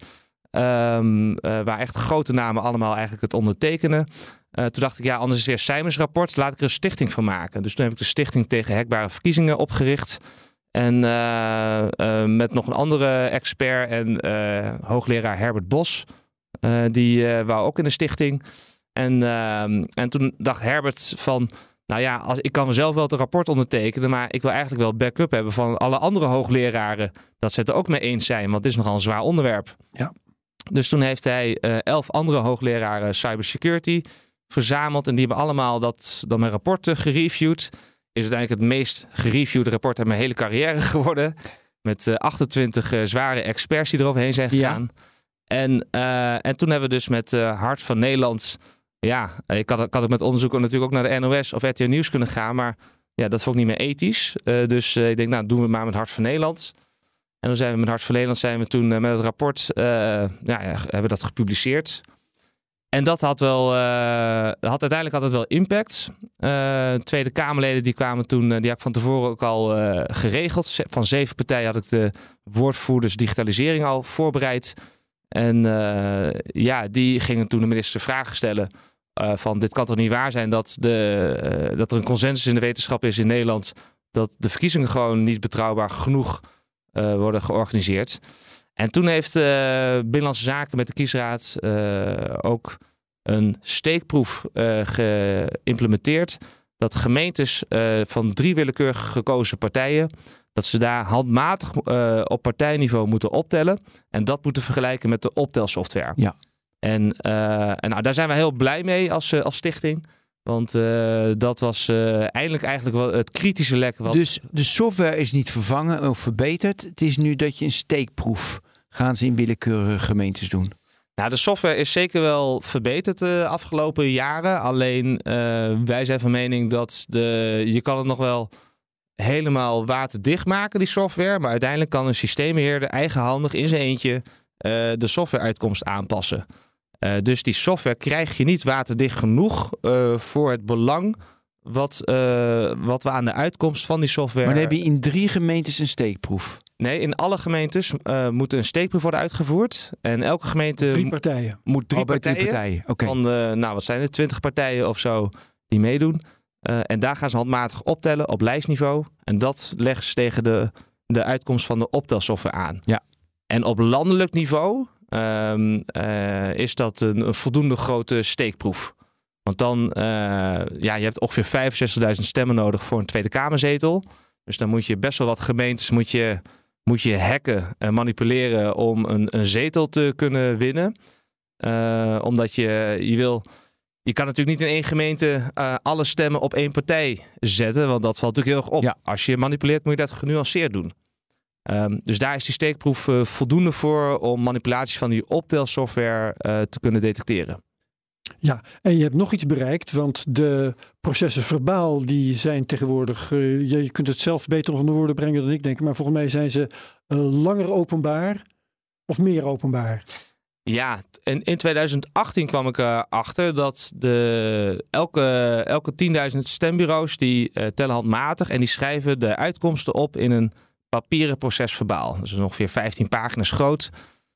Um, uh, waar echt grote namen allemaal eigenlijk het ondertekenen. Uh, toen dacht ik, ja, anders is het weer Sijmens rapport. Laat ik er een stichting van maken. Dus toen heb ik de Stichting tegen Hackbare Verkiezingen opgericht. En uh, uh, met nog een andere expert en uh, hoogleraar Herbert Bos. Uh, die uh, wou ook in de stichting. En, uh, en toen dacht Herbert van... Nou ja, als, ik kan mezelf wel het rapport ondertekenen... maar ik wil eigenlijk wel backup hebben van alle andere hoogleraren... dat ze het er ook mee eens zijn, want het is nogal een zwaar onderwerp. Ja. Dus toen heeft hij uh, elf andere hoogleraren cybersecurity verzameld... en die hebben allemaal dat, dan mijn rapporten gereviewd. Is uiteindelijk het meest gereviewde rapport uit mijn hele carrière geworden... met uh, achtentwintig uh, zware experts die eroverheen zijn gegaan. Ja. En, uh, en toen hebben we dus met uh, Hart van Nederland... Ja, ik had, ik had ook met onderzoeken natuurlijk ook naar de N O S of R T L Nieuws kunnen gaan. Maar ja, dat vond ik niet meer ethisch. Uh, dus uh, ik denk, nou, doen we maar met Hart van Nederland. En dan zijn we met Hart van Nederland zijn we toen uh, met het rapport... Uh, ja, ja, hebben we dat gepubliceerd. En dat had wel... Uh, had, uiteindelijk had het wel impact. Uh, Tweede Kamerleden die kwamen toen... Uh, die had ik van tevoren ook al uh, geregeld. Van zeven partijen had ik de woordvoerders digitalisering al voorbereid. En uh, ja, die gingen toen de minister vragen stellen... Uh, van dit kan toch niet waar zijn dat, de, uh, dat er een consensus in de wetenschap is in Nederland... dat de verkiezingen gewoon niet betrouwbaar genoeg uh, worden georganiseerd. En toen heeft uh, Binnenlandse Zaken met de Kiesraad uh, ook een steekproef uh, geïmplementeerd. dat gemeentes uh, van drie willekeurig gekozen partijen, dat ze daar handmatig uh, op partijniveau moeten optellen en dat moeten vergelijken met de optelsoftware. Ja. En, uh, en nou, daar zijn we heel blij mee als, uh, als stichting. Want uh, dat was uh, eindelijk eigenlijk wel het kritische lek. Wat... Dus de software is niet vervangen of verbeterd. Het is nu dat je een steekproef gaan ze in willekeurige gemeentes doen. Nou, de software is zeker wel verbeterd de afgelopen jaren. Alleen uh, wij zijn van mening dat de, je kan het nog wel helemaal waterdicht maken, die software. Maar uiteindelijk kan een systeembeheerder eigenhandig in zijn eentje uh, de softwareuitkomst aanpassen. Uh, dus die software krijg je niet waterdicht genoeg uh, voor het belang wat, uh, wat we aan de uitkomst van die software... Maar dan heb je in drie gemeentes een steekproef. Nee, in alle gemeentes uh, moet een steekproef worden uitgevoerd. En elke gemeente drie partijen. moet drie oh, bij partijen. Drie partijen. Okay. Van, uh, nou, wat zijn er? twintig partijen of zo die meedoen. Uh, en daar gaan ze handmatig optellen op lijstniveau. En dat leggen ze tegen de, de uitkomst van de optelsoftware aan. Ja. En op landelijk niveau um, uh, is dat een, een voldoende grote steekproef. Want dan, uh, ja, je hebt ongeveer vijfenzestigduizend stemmen nodig voor een Tweede Kamerzetel. Dus dan moet je best wel wat gemeentes moet je, moet je hacken en manipuleren om een, een zetel te kunnen winnen. Uh, omdat je, je wil... Je kan natuurlijk niet in één gemeente uh, alle stemmen op één partij zetten. Want dat valt natuurlijk heel erg op. Ja. Als je manipuleert moet je dat genuanceerd doen. Um, dus daar is die steekproef uh, voldoende voor om manipulaties van die optelsoftware uh, te kunnen detecteren. Ja, en je hebt nog iets bereikt, want de processen verbaal die zijn tegenwoordig, uh, je, je kunt het zelf beter onder woorden brengen dan ik denk, maar volgens mij zijn ze uh, langer openbaar of meer openbaar. Ja, in, in tweeduizend achttien kwam ik erachter uh, dat de, elke, elke tienduizend stembureaus die uh, tellen handmatig en die schrijven de uitkomsten op in een papieren proces verbaal. Dus ongeveer vijftien pagina's groot.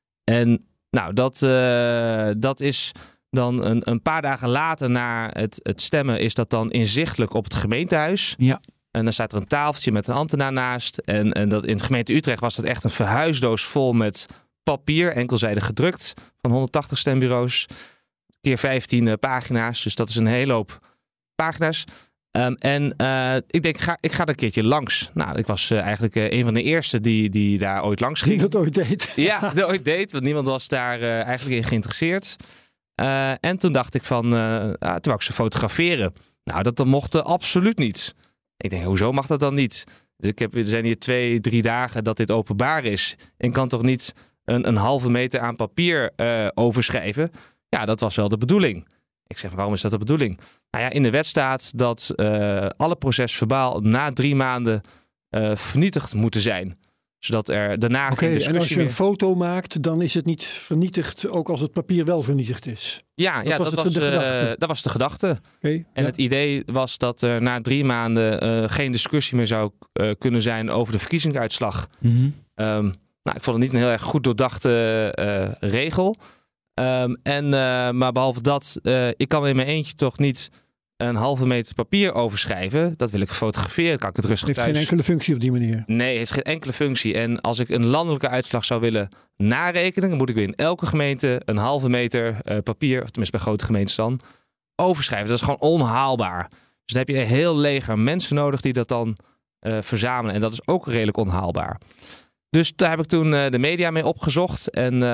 En nou, dat, uh, dat is dan een, een paar dagen later na het, het stemmen is dat dan inzichtelijk op het gemeentehuis. Ja. En dan staat er een tafeltje met een ambtenaar naast. En, en dat in de gemeente Utrecht was dat echt een verhuisdoos vol met papier, enkelzijdig gedrukt, van honderdtachtig stembureaus. Keer vijftien uh, pagina's. Dus dat is een hele hoop pagina's. Um, en uh, ik denk, ik ga, ik ga er een keertje langs. Nou, ik was uh, eigenlijk uh, een van de eerste die, die daar ooit langs ging. Die dat ooit deed. Ja, dat ooit deed, want niemand was daar uh, eigenlijk in geïnteresseerd. Uh, en toen dacht ik van, uh, uh, toen wou ik ze fotograferen. Nou, dat, dat mocht uh, absoluut niet. Ik denk, hoezo mag dat dan niet? Dus ik heb, er zijn hier twee, drie dagen dat dit openbaar is. En kan toch niet een, een halve meter aan papier uh, overschrijven? Ja, dat was wel de bedoeling. Ik zeg, waarom is dat de bedoeling? Nou ja, in de wet staat dat uh, alle procesverbaal na drie maanden uh, vernietigd moeten zijn. Zodat er daarna Oké, geen discussie en als je meer... een foto maakt, dan is het niet vernietigd, ook als het papier wel vernietigd is. Ja, dat ja was, dat, het, was, de gedachte. uh, dat was de gedachte. Okay, en ja. het idee was dat er na drie maanden uh, geen discussie meer zou uh, kunnen zijn over de verkiezingsuitslag. Mm-hmm. Um, nou, ik vond het niet een heel erg goed doordachte uh, regel. Um, en, uh, maar behalve dat, uh, ik kan in mijn eentje toch niet een halve meter papier overschrijven. Dat wil ik fotograferen. Kan ik het rustig Het heeft thuis... geen enkele functie op die manier. Nee, het heeft geen enkele functie. En als ik een landelijke uitslag zou willen narekenen, dan moet ik weer in elke gemeente een halve meter uh, papier, of tenminste bij grote gemeentes dan, overschrijven. Dat is gewoon onhaalbaar. Dus dan heb je een heel leger mensen nodig die dat dan uh, verzamelen. En dat is ook redelijk onhaalbaar. Dus daar heb ik toen uh, de media mee opgezocht. En uh,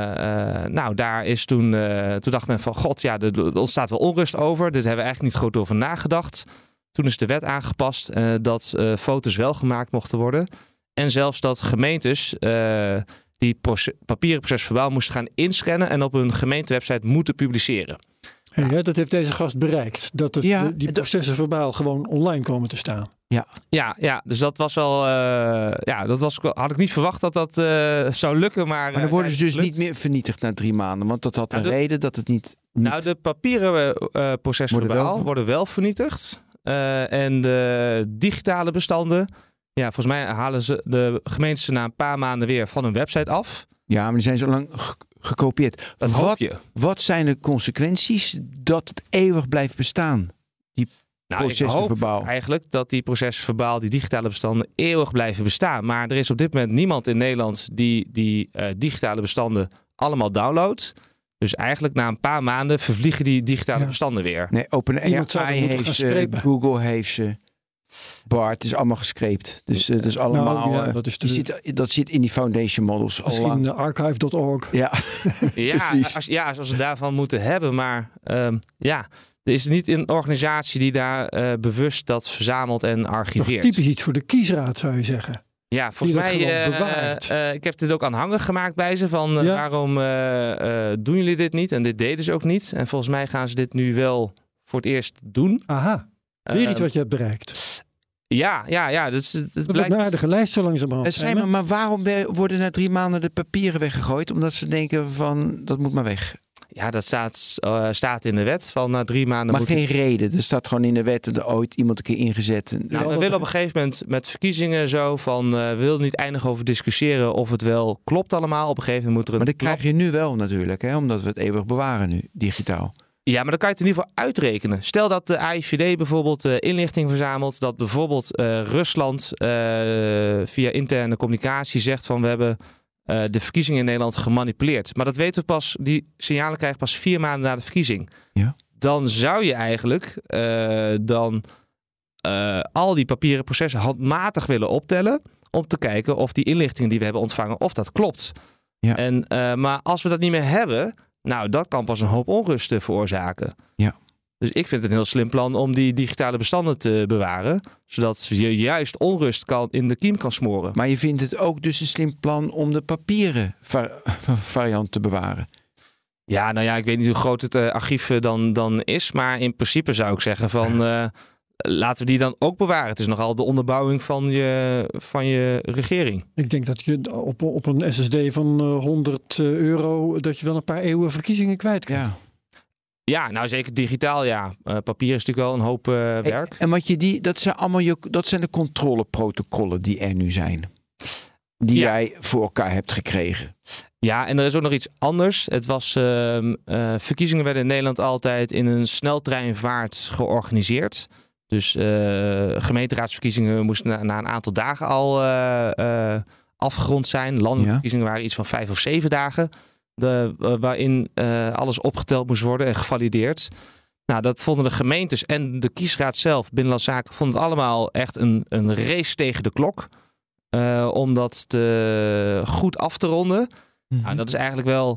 uh, nou, daar is toen, uh, toen dacht men van, god, ja, er, er ontstaat wel onrust over. Dit hebben we eigenlijk niet goed over nagedacht. Toen is de wet aangepast uh, dat uh, foto's wel gemaakt mochten worden. En zelfs dat gemeentes uh, die proces, papieren procesverbaal moesten gaan inscannen en op hun gemeentewebsite moeten publiceren. Hey, ja, dat heeft deze gast bereikt. Dat het, Ja, die processen verbaal gewoon online komen te staan. Ja. Ja, ja, dus dat was wel. Uh, ja, dat was, had ik niet verwacht dat dat uh, zou lukken. Maar, Maar dan worden uh, ze dus lukt. niet meer vernietigd na drie maanden. Want dat had een Nou, de, reden dat het niet... niet... Nou, de papieren uh, procesverbaal Worden wel- worden wel vernietigd. Uh, en de digitale bestanden. Ja, volgens mij halen ze de gemeentes na een paar maanden weer van hun website af. Ja, maar die zijn zo lang ge- gekopieerd. Dat hoop wat, je. wat zijn de consequenties dat het eeuwig blijft bestaan? Nou, ik processen hoop verbaal. eigenlijk dat die procesverbaal, die digitale bestanden, eeuwig blijven bestaan. Maar er is op dit moment niemand in Nederland die die uh, digitale bestanden allemaal downloadt. Dus eigenlijk na een paar maanden vervliegen die digitale Ja. bestanden weer. Nee, Iemand zou OpenAI er moeten heeft gaan ze, screpen. Google heeft ze, Bart is allemaal gescreept. Dus uh, dat is allemaal. Nou, ja, uh, dat is die de- zit, dat zit in die foundation models al lang. Misschien archive punt org. Ja, Ja, precies. als, ja, als we daarvan moeten hebben. Maar um, ja, er is niet een organisatie die daar uh, bewust dat verzamelt en Toch archiveert. typisch iets voor de kiesraad, zou je zeggen. Ja, volgens die dat mij, gewoon uh, bewaart. uh, ik heb dit ook aanhangig gemaakt bij ze. Van uh, Ja. waarom uh, uh, doen jullie dit niet? En dit deden ze ook niet. En volgens mij gaan ze dit nu wel voor het eerst doen. Aha, weer Uh, iets wat je hebt bereikt. Ja, ja, ja. Dus, het Dat blijkt... wordt een aardige lijst zo langzamerhand. Het zijn maar, maar waarom we- worden na drie maanden de papieren weggegooid? Omdat ze denken van, dat moet maar weg. Ja, dat staat, uh, staat in de wet. Van na drie maanden Maar moet geen reden. Er staat gewoon in de wet dat er ooit iemand een keer ingezet. Nou, Ja, we dat- willen op een gegeven moment met verkiezingen zo van... Uh, we willen niet eindig over discussiëren of het wel klopt allemaal. Op een gegeven moment moet er een... Maar dat krijg je nu wel natuurlijk, hè? Omdat we het eeuwig bewaren nu, digitaal. Ja, maar dan kan je het in ieder geval uitrekenen. Stel dat de A I V D bijvoorbeeld uh, inlichting verzamelt. Dat bijvoorbeeld uh, Rusland uh, via interne communicatie zegt van... we hebben uh, de verkiezingen in Nederland gemanipuleerd. Maar dat weten we pas, die signalen krijgen pas vier maanden na de verkiezing. Ja. Dan zou je eigenlijk uh, dan uh, al die papieren processen handmatig willen optellen... om te kijken of die inlichtingen die we hebben ontvangen, of dat klopt. Ja. En, uh, maar als we dat niet meer hebben... Nou, dat kan pas een hoop onrust uh, veroorzaken. Ja. Dus ik vind het een heel slim plan om die digitale bestanden te bewaren. Zodat je juist onrust kan, in de kiem kan smoren. Maar je vindt het ook dus een slim plan om de papieren va- variant te bewaren. Ja, nou ja, ik weet niet hoe groot het uh, archief uh, dan, dan is. Maar in principe zou ik zeggen van... Uh, laten we die dan ook bewaren. Het is nogal de onderbouwing van je, van je regering. Ik denk dat je op, op een S S D van uh, honderd euro... dat je wel een paar eeuwen verkiezingen kwijt kunt. Ja. Ja, nou zeker digitaal, ja. Uh, papier is natuurlijk wel een hoop uh, werk. En, en wat je die, dat zijn allemaal je, dat zijn de controleprotocollen die er nu zijn. Die Ja. jij voor elkaar hebt gekregen. Ja, en er is ook nog iets anders. Het was, uh, uh, verkiezingen werden in Nederland altijd in een sneltreinvaart georganiseerd. Dus uh, gemeenteraadsverkiezingen moesten na, na een aantal dagen al uh, uh, afgerond zijn. Landelijke Ja. verkiezingen waren iets van vijf of zeven dagen. De, uh, waarin uh, alles opgeteld moest worden en gevalideerd. Nou, dat vonden de gemeentes en de kiesraad zelf, Binnenlandse Zaken, vonden het allemaal echt een, een race tegen de klok. Uh, om dat te, goed af te ronden. Mm-hmm. Nou, dat is eigenlijk wel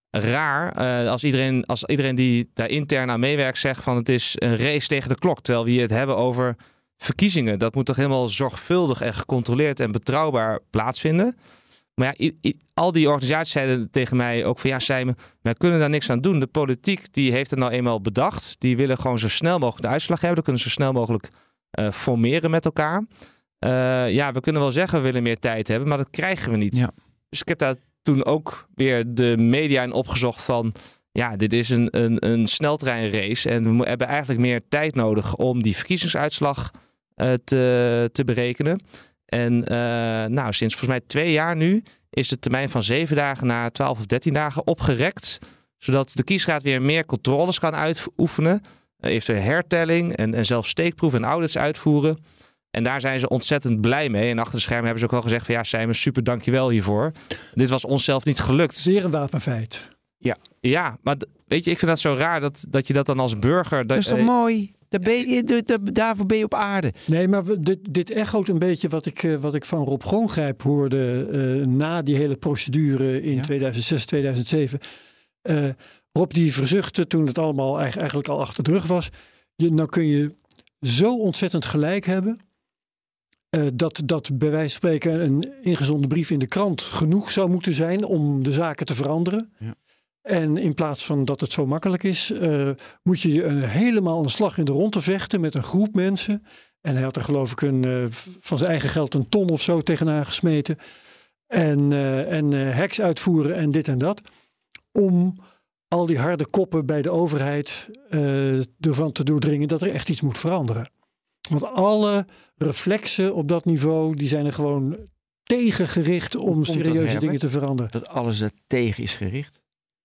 raar uh, als, iedereen, als iedereen die daar intern aan meewerkt zegt van het is een race tegen de klok. Terwijl we hier het hebben over verkiezingen. Dat moet toch helemaal zorgvuldig en gecontroleerd en betrouwbaar plaatsvinden. Maar ja, i- i- al die organisaties zeiden tegen mij ook van ja, Simon, wij kunnen daar niks aan doen. De politiek die heeft het nou eenmaal bedacht. Die willen gewoon zo snel mogelijk de uitslag hebben. Dat kunnen ze zo snel mogelijk uh, formeren met elkaar. Uh, ja, we kunnen wel zeggen we willen meer tijd hebben, maar dat krijgen we niet. Ja. Dus ik heb daar toen ook weer de media in opgezocht van... ja, dit is een, een, een sneltreinrace en we mo- hebben eigenlijk meer tijd nodig... om die verkiezingsuitslag uh, te, te berekenen. En uh, nou, sinds volgens mij twee jaar nu... is de termijn van zeven dagen naar twaalf of dertien dagen opgerekt... zodat de kiesraad weer meer controles kan uitoefenen... Uh, eventueel hertelling en, en zelfs steekproeven en audits uitvoeren... En daar zijn ze ontzettend blij mee. En achter de schermen hebben ze ook al gezegd van ja, Simon, super, dankjewel hiervoor. Dit was onszelf niet gelukt. Weer een wapenfeit. Ja, maar d- weet je, ik vind dat zo raar dat, dat je dat dan als burger... Dat is toch eh, mooi? Daar ben je, da- da- daarvoor ben je op aarde. Nee, maar we- dit, dit echoot een beetje wat ik, uh, wat ik van Rob Groongrijp hoorde... Uh, na die hele procedure in Ja. tweeduizend zes, tweeduizend zeven. Uh, Rob die verzuchtte toen het allemaal eigenlijk, eigenlijk al achter de rug was. Je, nou kun je zo ontzettend gelijk hebben... Uh, dat, dat bij wijze van spreken een ingezonden brief in de krant genoeg zou moeten zijn om de zaken te veranderen. Ja. En in plaats van dat het zo makkelijk is, uh, moet je uh, helemaal een slag in de ronde vechten met een groep mensen. En hij had er geloof ik een, uh, van zijn eigen geld een ton of zo tegenaan gesmeten. En, uh, en uh, hacks uitvoeren en dit en dat. Om al die harde koppen bij de overheid uh, ervan te doordringen dat er echt iets moet veranderen. Want alle reflexen op dat niveau, die zijn er gewoon tegengericht om komt dat, serieuze Herbert? dingen te veranderen. Dat alles er tegen is gericht.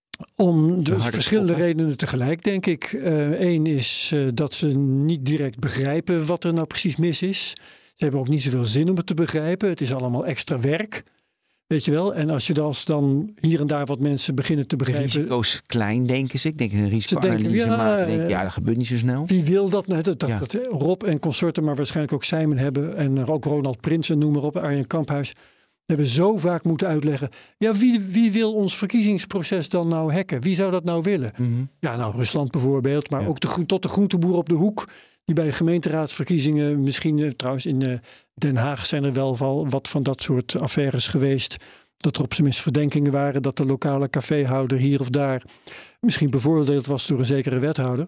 Om De dus harde verschillende koppen. redenen tegelijk, denk ik. Eén uh, is uh, dat ze niet direct begrijpen wat er nou precies mis is. Ze hebben ook niet zoveel zin om het te begrijpen. Het is allemaal extra werk. Weet je wel? En als je als dan hier en daar wat mensen beginnen te De begrijpen. risico's klein, denken ze. Ik denk een risicoanalyse, ja, maar denk, ja, dat gebeurt niet zo snel. Wie wil dat? Nou, dat, dat, Ja. dat Rob en consorten, maar waarschijnlijk ook Simon hebben. En ook Ronald Prins en noem maar op, Arjen Kamphuis. Hebben zo vaak moeten uitleggen. Ja, wie, wie wil ons verkiezingsproces dan nou hacken? Wie zou dat nou willen? Mm-hmm. Ja, nou Rusland bijvoorbeeld. Maar Ja. ook de, groen- tot de groenteboer op de hoek. Die bij de gemeenteraadsverkiezingen. Misschien uh, trouwens in uh, Den Haag zijn er wel, wel wat van dat soort affaires geweest. Dat er op zijn minst verdenkingen waren. Dat de lokale caféhouder hier of daar misschien bevoordeeld was door een zekere wethouder.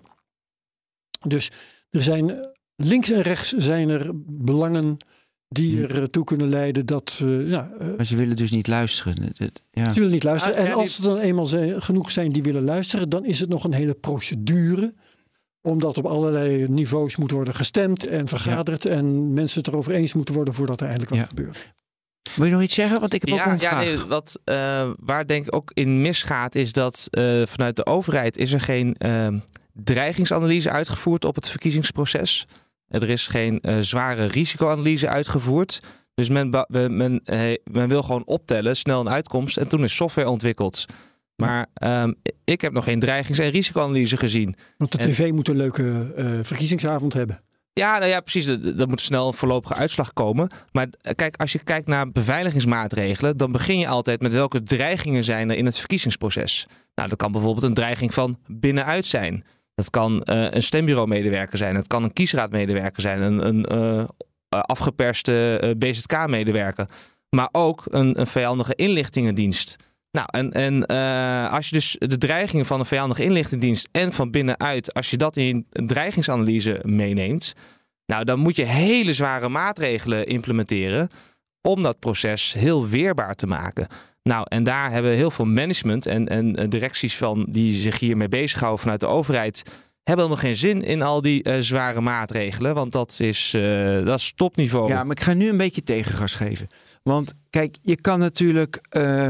Dus er zijn links en rechts zijn er belangen die ertoe kunnen leiden dat uh, ja, uh, Maar ze willen dus niet luisteren. Het- het- Ja. ze willen niet luisteren. Ah, ja, En als er dan eenmaal zijn, genoeg zijn die willen luisteren, dan is het nog een hele procedure. Omdat op allerlei niveaus moet worden gestemd en vergaderd. En mensen het erover eens moeten worden voordat er eindelijk wat Ja. gebeurt. Wil je nog iets zeggen? Want ik heb ook Ja, een ja vraag. nee, wat, uh, waar denk ik ook in misgaat is dat uh, vanuit de overheid is er geen uh, dreigingsanalyse uitgevoerd op het verkiezingsproces. Er is geen uh, zware risicoanalyse uitgevoerd. Dus men, ba- men, uh, men wil gewoon optellen, snel een uitkomst en toen is software ontwikkeld. Maar um, ik heb nog geen dreigings- en risicoanalyse gezien. Want de En- tv moet een leuke uh, verkiezingsavond hebben. Ja, nou ja, precies. Er er moet snel een voorlopige uitslag komen. Maar kijk, als je kijkt naar beveiligingsmaatregelen, dan begin je altijd met welke dreigingen zijn er in het verkiezingsproces. Nou, dat kan bijvoorbeeld een dreiging van binnenuit zijn. Dat kan uh, een stembureau-medewerker zijn. Het kan een kiesraadmedewerker zijn. Een, een uh, afgeperste uh, B Z K-medewerker. Maar ook een, een vijandige inlichtingendienst. Nou, en, en uh, als je dus de dreigingen van een vijandige inlichtingendienst en van binnenuit, als je dat in een dreigingsanalyse meeneemt, nou, dan moet je hele zware maatregelen implementeren om dat proces heel weerbaar te maken. Nou, en daar hebben heel veel management en, en directies van die zich hiermee bezighouden vanuit de overheid, hebben helemaal geen zin in al die uh, zware maatregelen, want dat is, uh, dat is topniveau. Ja, maar ik ga nu een beetje tegengas geven. Want kijk, je kan natuurlijk Uh...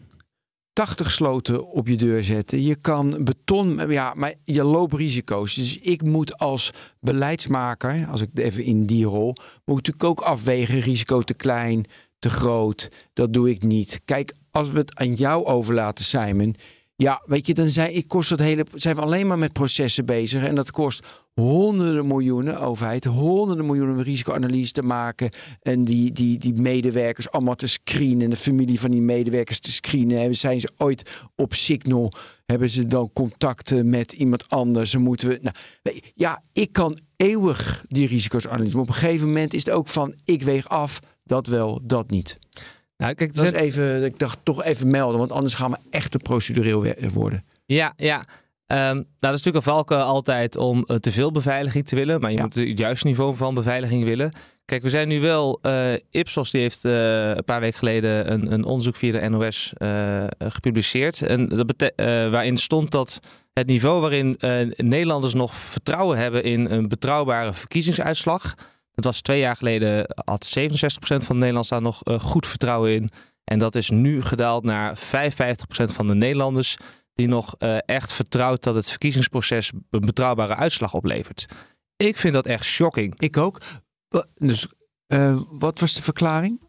tachtig sloten op je deur zetten. Je kan beton, ja, maar je loopt risico's. Dus ik moet als beleidsmaker, als ik even in die rol, moet ik ook afwegen, risico te klein, te groot. Dat doe ik niet. Kijk, als we het aan jou overlaten, Simon, ja, weet je, dan zijn, ik kost dat hele, zijn we alleen maar met processen bezig en dat kost honderden miljoenen, overheid, honderden miljoenen risicoanalyse te maken en die, die, die medewerkers allemaal te screenen, de familie van die medewerkers te screenen. Zijn ze ooit op Signal? Hebben ze dan contacten met iemand anders? Dan moeten we, nou, ja, ik kan eeuwig die risico's analyseren, maar op een gegeven moment is het ook van, ik weeg af, dat wel, dat niet. Nou, kijk, Dat is even, ik dacht toch even melden, want anders gaan we echt te procedureel worden. Ja, ja. Um, nou, dat is natuurlijk een valkuil altijd om uh, te veel beveiliging te willen. Maar je Ja. moet het juiste niveau van beveiliging willen. Kijk, we zijn nu wel... Uh, Ipsos die heeft uh, een paar weken geleden een, een onderzoek via de N O S uh, gepubliceerd. En dat bete- uh, waarin stond dat het niveau waarin uh, Nederlanders nog vertrouwen hebben in een betrouwbare verkiezingsuitslag. Dat was twee jaar geleden, had zevenenzestig procent van de Nederlanders daar nog uh, goed vertrouwen in. En dat is nu gedaald naar vijfenvijftig procent van de Nederlanders die nog uh, echt vertrouwt dat het verkiezingsproces een betrouwbare uitslag oplevert. Ik vind dat echt shocking. Ik ook. Dus, uh, wat was de verklaring?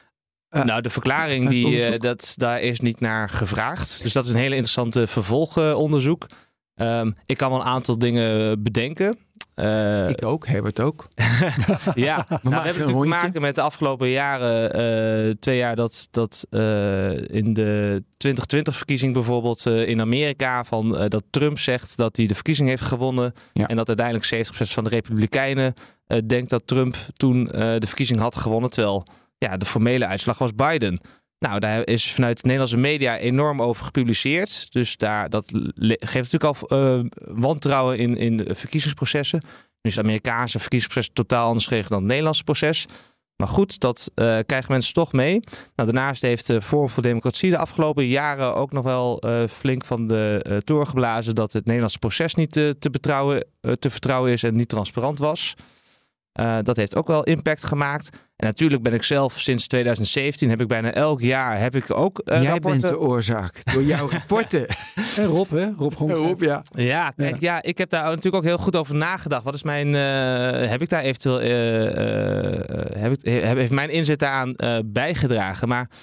Uh, nou, de verklaring, die, uh, dat, daar is niet naar gevraagd. Dus dat is een hele interessante vervolgonderzoek. Um, ik kan wel een aantal dingen bedenken. Uh, ik ook, Herbert ook. Ja, nou, we hebben natuurlijk te maken met de afgelopen jaren, uh, twee jaar dat, dat uh, in de twintig twintig verkiezing bijvoorbeeld uh, in Amerika, van, uh, dat Trump zegt dat hij de verkiezing heeft gewonnen. Ja. En dat uiteindelijk zeventig procent van de Republikeinen uh, denkt dat Trump toen uh, de verkiezing had gewonnen, terwijl ja, de formele uitslag was Biden. Nou, daar is vanuit de Nederlandse media enorm over gepubliceerd. Dus daar, dat le- geeft natuurlijk al uh, wantrouwen in, in de verkiezingsprocessen. Nu is het Amerikaanse verkiezingsproces totaal anders geregeld dan het Nederlandse proces. Maar goed, dat uh, krijgen mensen toch mee. Nou, daarnaast heeft de Forum voor Democratie de afgelopen jaren ook nog wel uh, flink van de uh, toren geblazen dat het Nederlandse proces niet te, te, betrouwen, uh, te vertrouwen is en niet transparant was. Uh, dat heeft ook wel impact gemaakt. En natuurlijk ben ik zelf sinds twintig zeventien, heb ik bijna elk jaar, heb ik ook uh, Jij rapporten. bent de oorzaak, door jouw rapporten. En Rob, hè? Rob Gonk. Rob, ja. Ja, kijk, ja. ja, ik heb daar natuurlijk ook heel goed over nagedacht. Wat is mijn, uh, heb ik daar eventueel, uh, uh, heb ik, heb, heeft mijn inzet daaraan uh, bijgedragen? Maar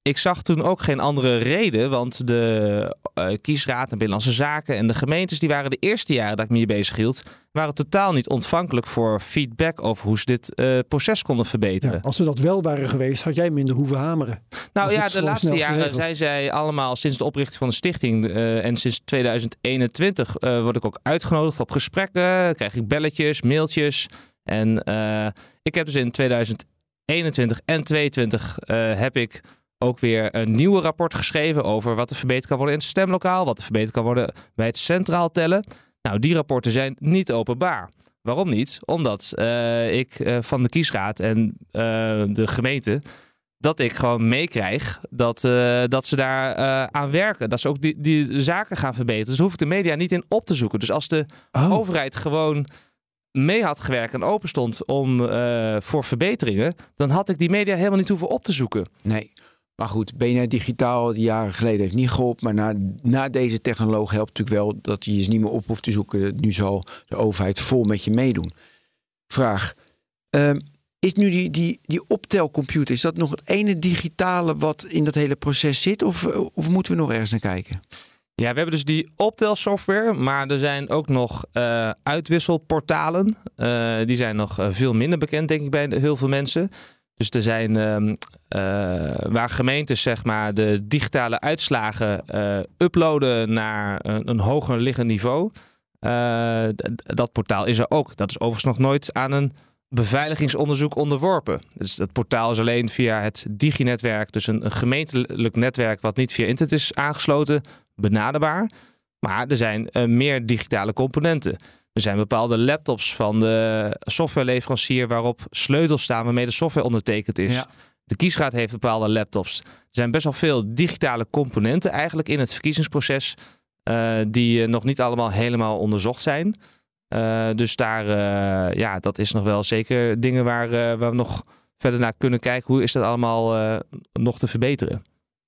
ik zag toen ook geen andere reden, want de uh, kiesraad en Binnenlandse Zaken en de gemeentes, die waren de eerste jaren dat ik me hier bezig hield, waren totaal niet ontvankelijk voor feedback over hoe ze dit uh, proces konden verbeteren. Ja, als ze dat wel waren geweest, had jij minder hoeven hameren. Nou ja, de laatste jaren zijn zij allemaal sinds de oprichting van de stichting uh, en sinds tweeduizend eenentwintig uh, word ik ook uitgenodigd op gesprekken, krijg ik belletjes, mailtjes en uh, ik heb dus in tweeduizend eenentwintig en tweeëntwintig uh, heb ik ook weer een nieuwe rapport geschreven over wat er verbeterd kan worden in het stemlokaal, wat er verbeterd kan worden bij het centraal tellen. Nou, die rapporten zijn niet openbaar. Waarom niet? Omdat uh, ik uh, van de kiesraad en uh, de gemeente, dat ik gewoon meekrijg dat, uh, dat ze daar uh, aan werken. Dat ze ook die, die zaken gaan verbeteren. Dus daar hoef ik de media niet in op te zoeken. Dus als de oh. overheid gewoon mee had gewerkt en open stond om, uh, voor verbeteringen, dan had ik die media helemaal niet hoeven op te zoeken. Nee. Maar goed, B N R Digitaal, die jaren geleden heeft niet geholpen. Maar na, na deze technologie helpt natuurlijk wel dat je je niet meer op hoeft te zoeken. Nu zal de overheid vol met je meedoen. Vraag. Uh, is nu die, die, die optelcomputer, is dat nog het ene digitale wat in dat hele proces zit? Of, of moeten we nog ergens naar kijken? Ja, we hebben dus die optelsoftware, maar er zijn ook nog uh, uitwisselportalen. Uh, die zijn nog uh, veel minder bekend, denk ik, bij heel veel mensen. Dus er zijn uh, uh, waar gemeentes zeg maar de digitale uitslagen uh, uploaden naar een, een hoger liggend niveau. Uh, d- dat portaal is er ook. Dat is overigens nog nooit aan een beveiligingsonderzoek onderworpen. Dus dat portaal is alleen via het Diginetwerk, dus een, een gemeentelijk netwerk wat niet via internet is aangesloten, benaderbaar. Maar er zijn uh, meer digitale componenten. Er zijn bepaalde laptops van de softwareleverancier waarop sleutels staan waarmee de software ondertekend is. Ja. De kiesraad heeft bepaalde laptops. Er zijn best wel veel digitale componenten eigenlijk in het verkiezingsproces uh, die uh, nog niet allemaal helemaal onderzocht zijn. Uh, dus daar, uh, ja, dat is nog wel zeker dingen waar, uh, waar we nog verder naar kunnen kijken. Hoe is dat allemaal uh, nog te verbeteren?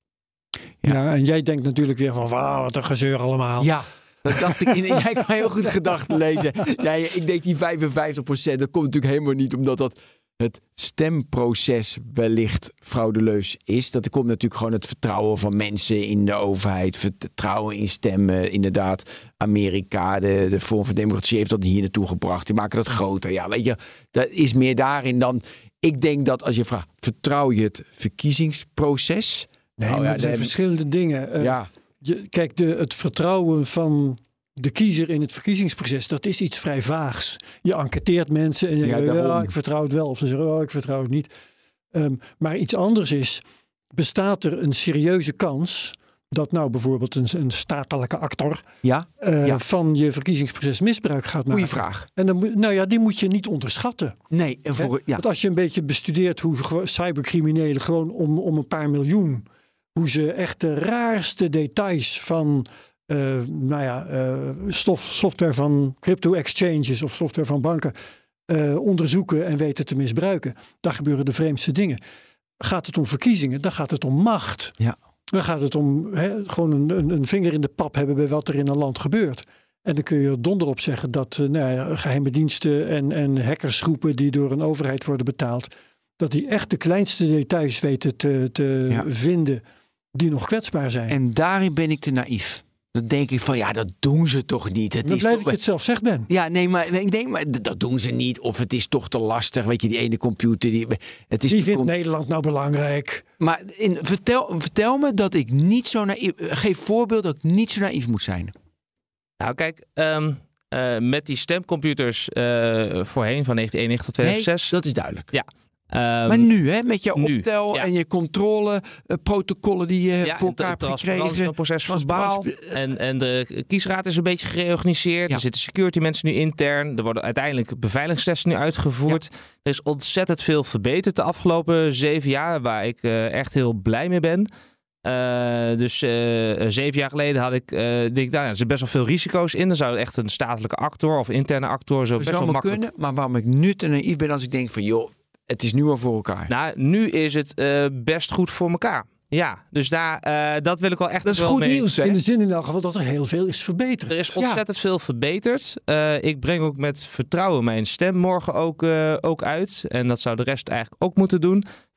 Ja. ja, en jij denkt natuurlijk weer van, wauw, wat een gezeur allemaal. Ja. Dat dacht ik in. Jij kan heel goed gedachten lezen. Ja, ik denk die vijfenvijftig procent, dat komt natuurlijk helemaal niet omdat dat het stemproces wellicht fraudeleus is. Dat er komt natuurlijk gewoon het vertrouwen van mensen in de overheid, vertrouwen in stemmen. Inderdaad, Amerika, de, de vorm van democratie heeft dat hier naartoe gebracht. Die maken dat groter. Ja, weet je, dat is meer daarin dan. Ik denk dat als je vraagt, vertrouw je het verkiezingsproces? Nee, nou, maar ja, er zijn verschillende dingen. Uh, ja. Je, kijk, de, het vertrouwen van de kiezer in het verkiezingsproces, dat is iets vrij vaags. Je enquêteert mensen en je ja, zegt, ja, ik vertrouw het wel. Of ze zeggen, oh, ik vertrouw het niet. Um, maar iets anders is, bestaat er een serieuze kans dat nou bijvoorbeeld een, een statelijke actor ja? Uh, ja. van je verkiezingsproces misbruik gaat maken? Goeie vraag. En dan, nou ja, die moet je niet onderschatten. Nee. En voor, ja. Want als je een beetje bestudeert hoe cybercriminelen gewoon om, om een paar miljoen, hoe ze echt de raarste details van uh, nou ja, uh, stof, software van crypto-exchanges of software van banken uh, onderzoeken en weten te misbruiken. Daar gebeuren de vreemdste dingen. Gaat het om verkiezingen, dan gaat het om macht. Ja. Dan gaat het om he, gewoon een, een, een vinger in de pap hebben bij wat er in een land gebeurt. En dan kun je er donder op zeggen dat uh, nou ja, geheime diensten en, en hackersgroepen die door een overheid worden betaald, dat die echt de kleinste details weten te, te ja. vinden die nog kwetsbaar zijn. En daarin ben ik te naïef. Dan denk ik van, ja, dat doen ze toch niet. Het dan is blij toch... dat je het zelf zeg ben. Ja, nee, maar ik denk, maar dat doen ze niet. Of het is toch te lastig. Weet je, die ene computer. Die, het is die vindt com- Nederland nou belangrijk. Maar in, vertel, vertel me dat ik niet zo naïef... Geef voorbeeld dat ik niet zo naïef moet zijn. Nou, kijk, um, uh, met die stemcomputers uh, voorheen van negentien eenennegentig tot tweeduizend zes. Nee, dat is duidelijk. Ja. Um, maar nu, hè, met jouw nu, optel ja. en je controleprotocollen die je ja, voor elkaar hebt gekregen. Het proces verbaal. En, en de kiesraad is een beetje gereorganiseerd. Ja. Er zitten security mensen nu intern. Er worden uiteindelijk beveiligingstesten nu uitgevoerd. Ja. Er is ontzettend veel verbeterd de afgelopen zeven jaar, waar ik uh, echt heel blij mee ben. Uh, dus uh, zeven jaar geleden had ik, uh, denk ik, nou, er zitten best wel veel risico's in. Dan zou echt een statelijke actor of interne actor zo dat best wel makkelijk kunnen. Maar waarom ik nu te naïef ben als ik denk van, joh, het is nu al voor elkaar. Nou, nu is het uh, best goed voor elkaar. Ja, dus daar, uh, dat wil ik wel echt. Dat is wel goed mee. nieuws, hè? In de zin in elk geval dat er heel veel is verbeterd. Er is ontzettend ja. veel verbeterd. Uh, ik breng ook met vertrouwen mijn stem morgen ook, uh, ook uit. En dat zou de rest eigenlijk ook moeten doen.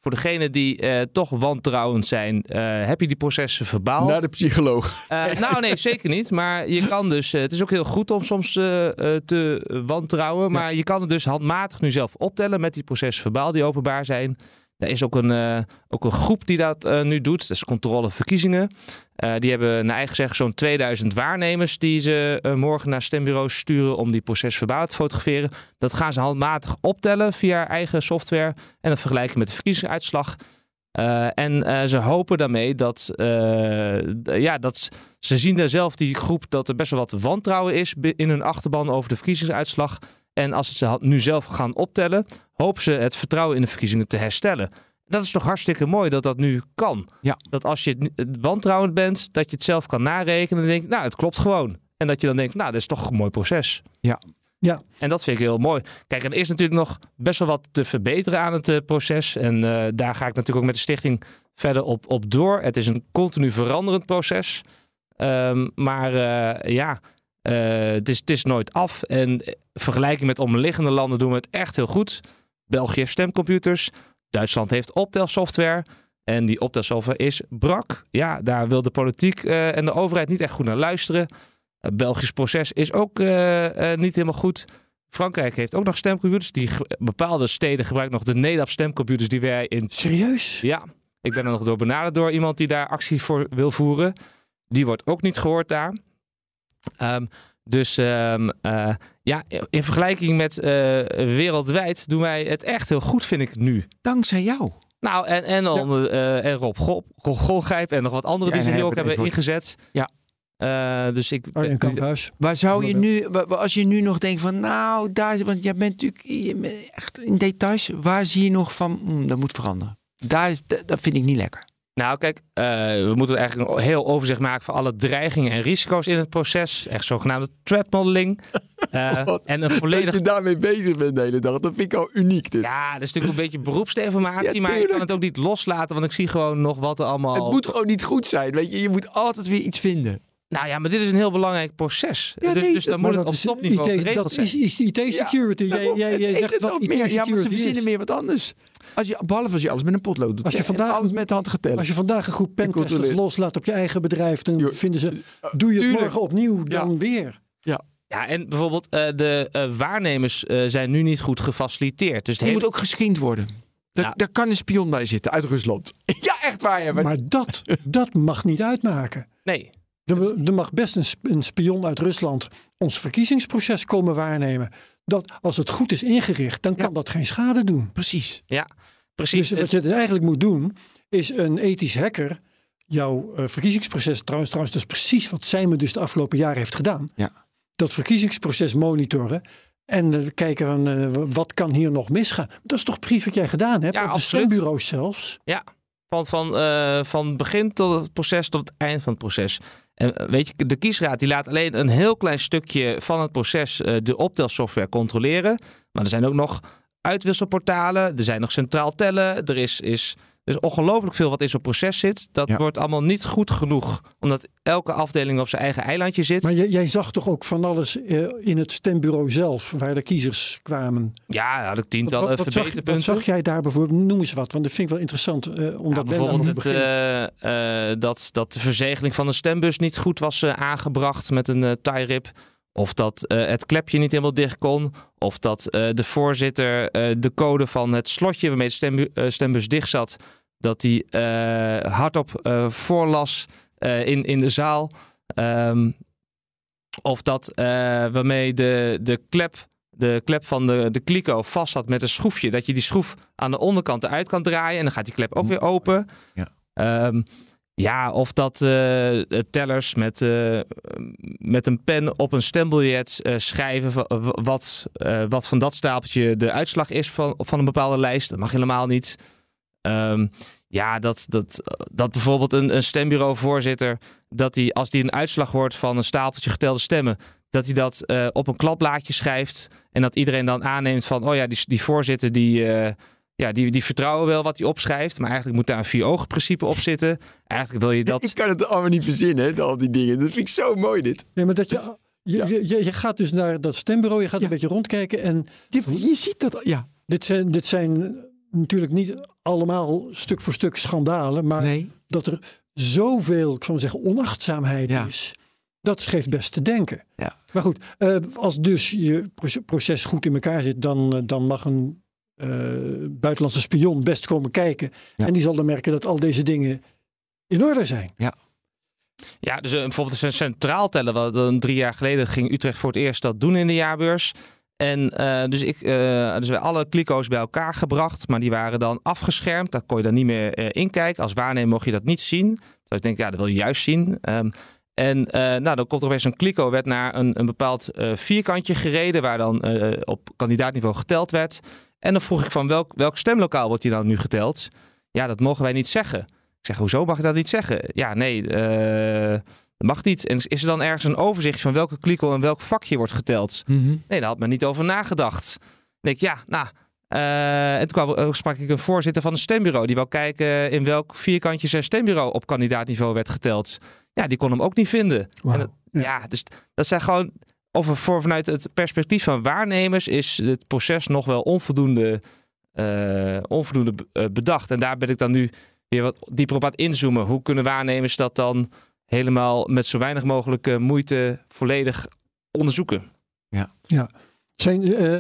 voor degenen die uh, toch wantrouwend zijn, uh, heb je die processen verbaal. Naar de psycholoog. Uh, nou nee, zeker niet. Maar je kan dus, uh, het is ook heel goed om soms uh, uh, te wantrouwen. Maar ja. je kan het dus handmatig nu zelf optellen met die processen verbaal die openbaar zijn. Er is ook een, uh, ook een groep die dat uh, nu doet. Dat is Controle Verkiezingen. Uh, die hebben naar eigen zeggen zo'n tweeduizend waarnemers die ze uh, morgen naar stembureaus sturen om die proces verbaal te fotograferen. Dat gaan ze handmatig optellen via eigen software en dan vergelijken met de verkiezingsuitslag. Uh, en uh, ze hopen daarmee dat, uh, d- ja, dat ze zien daar zelf die groep dat er best wel wat wantrouwen is in hun achterban over de verkiezingsuitslag. En als ze het nu zelf gaan optellen, hopen ze het vertrouwen in de verkiezingen te herstellen. Dat is toch hartstikke mooi dat dat nu kan. Ja. Dat als je wantrouwend bent, dat je het zelf kan narekenen en denkt, nou, het klopt gewoon. En dat je dan denkt, nou, dat is toch een mooi proces. Ja. Ja. En dat vind ik heel mooi. Kijk, er is natuurlijk nog best wel wat te verbeteren aan het uh, proces. En uh, daar ga ik natuurlijk ook met de stichting verder op, op door. Het is een continu veranderend proces. Um, maar uh, ja, uh, het, is, het is nooit af. En in vergelijking met omliggende landen doen we het echt heel goed. België heeft stemcomputers. Duitsland heeft optelsoftware. En die optelsoftware is brak. Ja, daar wil de politiek uh, en de overheid niet echt goed naar luisteren. Het Belgisch proces is ook uh, uh, niet helemaal goed. Frankrijk heeft ook nog stemcomputers. Die ge- bepaalde steden gebruiken nog de NEDAP stemcomputers die wij in... Serieus? Ja, ik ben er nog door benaderd door iemand die daar actie voor wil voeren. Die wordt ook niet gehoord daar. Um, dus um, uh, ja, in vergelijking met uh, wereldwijd doen wij het echt heel goed, vind ik nu. Dankzij jou. Nou, en, en, dan, ja. uh, en Rob Gol- Gol- Golgrijp en nog wat anderen Ja, die zich nu ook hebben soort... ingezet. Ja. Uh, dus ik, Arjen Kamphuis. Waar zou je nu, als je nu nog denkt van, nou, daar, want jij bent natuurlijk echt in details, waar zie je nog van, mm, dat moet veranderen? Daar, dat vind ik niet lekker. Nou, kijk, uh, we moeten eigenlijk een heel overzicht maken van alle dreigingen en risico's in het proces. Echt zogenaamde threat modeling. Uh, en een volledig... Dat je daarmee bezig bent de hele dag, dat vind ik al uniek. Dit. Ja, dat is natuurlijk een beetje beroepsdeformatie, Ja, maar je kan het ook niet loslaten, want ik zie gewoon nog wat er allemaal... Het moet gewoon niet goed zijn, weet je. Je moet altijd weer iets vinden. Nou ja, maar dit is een heel belangrijk proces. Ja, dus, nee, dus dan moet het op topniveau I T, geregeld dat zijn. is, is I T-security. Ja, jij jij, jij zegt wat I T-security Ja, maar ze verzinnen is. meer wat anders. Als je, behalve als je alles met een potlood doet. Als je Ja, vandaag- alles met de hand geteld. Als je vandaag een groep pentesters controleer. loslaat op je eigen bedrijf, dan Jo, vinden ze, doe je het tuurlijk. morgen opnieuw dan Ja. weer. Ja, en bijvoorbeeld uh, de uh, waarnemers uh, zijn nu niet goed gefaciliteerd. Dus het Die hele... moet ook gescreend worden. Daar, Ja. daar kan een spion bij zitten uit Rusland. Ja, echt waar. Ja, maar... Maar dat, dat mag niet uitmaken. Nee. Er, er mag best een, sp- een spion uit Rusland ons verkiezingsproces komen waarnemen. Dat, als het goed is ingericht, dan kan Ja. dat geen schade doen. Precies. Ja, precies. Dus wat je dus eigenlijk moet doen, is een ethisch hacker jouw uh, verkiezingsproces, trouwens, trouwens, dat is precies wat Simon dus de afgelopen jaren heeft gedaan. Ja. Dat verkiezingsproces monitoren en uh, kijken van uh, wat kan hier nog misgaan. Dat is toch precies wat jij gedaan hebt, Ja, op de absoluut. stembureaus zelfs. Ja, van, van, uh, van begin tot het proces tot het eind van het proces. En uh, weet je, de kiesraad die laat alleen een heel klein stukje van het proces uh, de optelsoftware controleren. Maar er zijn ook nog uitwisselportalen, er zijn nog centraal tellen, er is, is, er is ongelooflijk veel wat in zo'n proces zit. Dat Ja. wordt allemaal niet goed genoeg, omdat elke afdeling op zijn eigen eilandje zit. Maar jij, jij zag toch ook van alles uh, in het stembureau zelf, waar de kiezers kwamen. Ja, ja, de Wat, tientallen wat, wat, zag, verbeterpunten. wat zag jij daar bijvoorbeeld? Noem eens wat, want dat vind ik wel interessant. Uh, omdat Ja, Ben daar bijvoorbeeld nog het, begint. uh, uh, dat, dat de verzegeling van de stembus niet goed was uh, aangebracht met een uh, tie-rip. Of dat uh, het klepje niet helemaal dicht kon. Of dat uh, de voorzitter uh, de code van het slotje waarmee de stembu- uh, stembus dicht zat, dat die uh, hardop uh, voorlas uh, in, in de zaal. Um, of dat uh, waarmee de, de klep... de klep van de, de kliko vast zat met een schroefje. Dat je die schroef aan de onderkant eruit kan draaien. En dan gaat die klep ook weer open. Ja. Um, ja, of dat uh, tellers met, uh, met een pen op een stembiljet uh, schrijven wat, uh, wat van dat stapeltje de uitslag is van, van een bepaalde lijst. Dat mag helemaal niet. Um, ja, dat, dat, dat bijvoorbeeld een, een stembureauvoorzitter, dat hij als hij een uitslag hoort van een stapeltje getelde stemmen, dat hij dat uh, op een klapblaadje schrijft en dat iedereen dan aanneemt van, oh ja, die, die voorzitter die, uh, ja, die, die vertrouwen wel wat hij opschrijft, maar eigenlijk moet daar een vier-ogen principe op zitten. Eigenlijk wil je dat... Ik kan het allemaal niet verzinnen, hè, al die dingen. Dat vind ik zo mooi, dit. Nee, maar dat je, je, Ja. je, je, je gaat dus naar dat stembureau, je gaat Ja. een beetje rondkijken en Je, je ziet dat, ja. dit zijn, dit zijn natuurlijk niet allemaal stuk voor stuk schandalen, maar Nee. dat er zoveel, ik zou maar zeggen, onachtzaamheid Ja. is. Dat geeft best te denken. Ja. Maar goed, uh, als dus je proces goed in elkaar zit, dan, uh, dan mag een uh, buitenlandse spion best komen kijken. Ja. En die zal dan merken dat al deze dingen in orde zijn. Ja. Ja, dus uh, bijvoorbeeld een centraal tellen. Wat dan drie jaar geleden ging Utrecht voor het eerst dat doen in de jaarbeurs. En uh, dus ik, uh, dus we alle kliko's bij elkaar gebracht, maar die waren dan afgeschermd. Daar kon je dan niet meer uh, inkijken. Als waarnemer mocht je dat niet zien. Dus ik denk, ja, dat wil je juist zien. Um, En uh, nou, dan komt er opeens een kliko, werd naar een, een bepaald uh, vierkantje gereden, waar dan uh, op kandidaatniveau geteld werd. En dan vroeg ik van welk, welk stemlokaal wordt hier dan nu geteld? Ja, dat mogen wij niet zeggen. Ik zeg, hoezo mag je dat niet zeggen? Ja, nee, uh, dat mag niet. En is er dan ergens een overzicht van welke kliko en welk vakje wordt geteld? Mm-hmm. Nee, daar had men niet over nagedacht. Dan denk ik, ja, nou... Uh, en toen kwam, uh, sprak ik een voorzitter van een stembureau. Die wou kijken in welk vierkantje zijn stembureau op kandidaatniveau werd geteld. Ja, die kon hem ook niet vinden. Wow. En dat, ja. ja, dus dat zijn gewoon... Of voor, vanuit het perspectief van waarnemers is het proces nog wel onvoldoende, uh, onvoldoende uh, bedacht. En daar ben ik dan nu weer wat dieper op aan het inzoomen. Hoe kunnen waarnemers dat dan helemaal met zo weinig mogelijk uh, moeite volledig onderzoeken? Ja, ja. Zijn... Uh...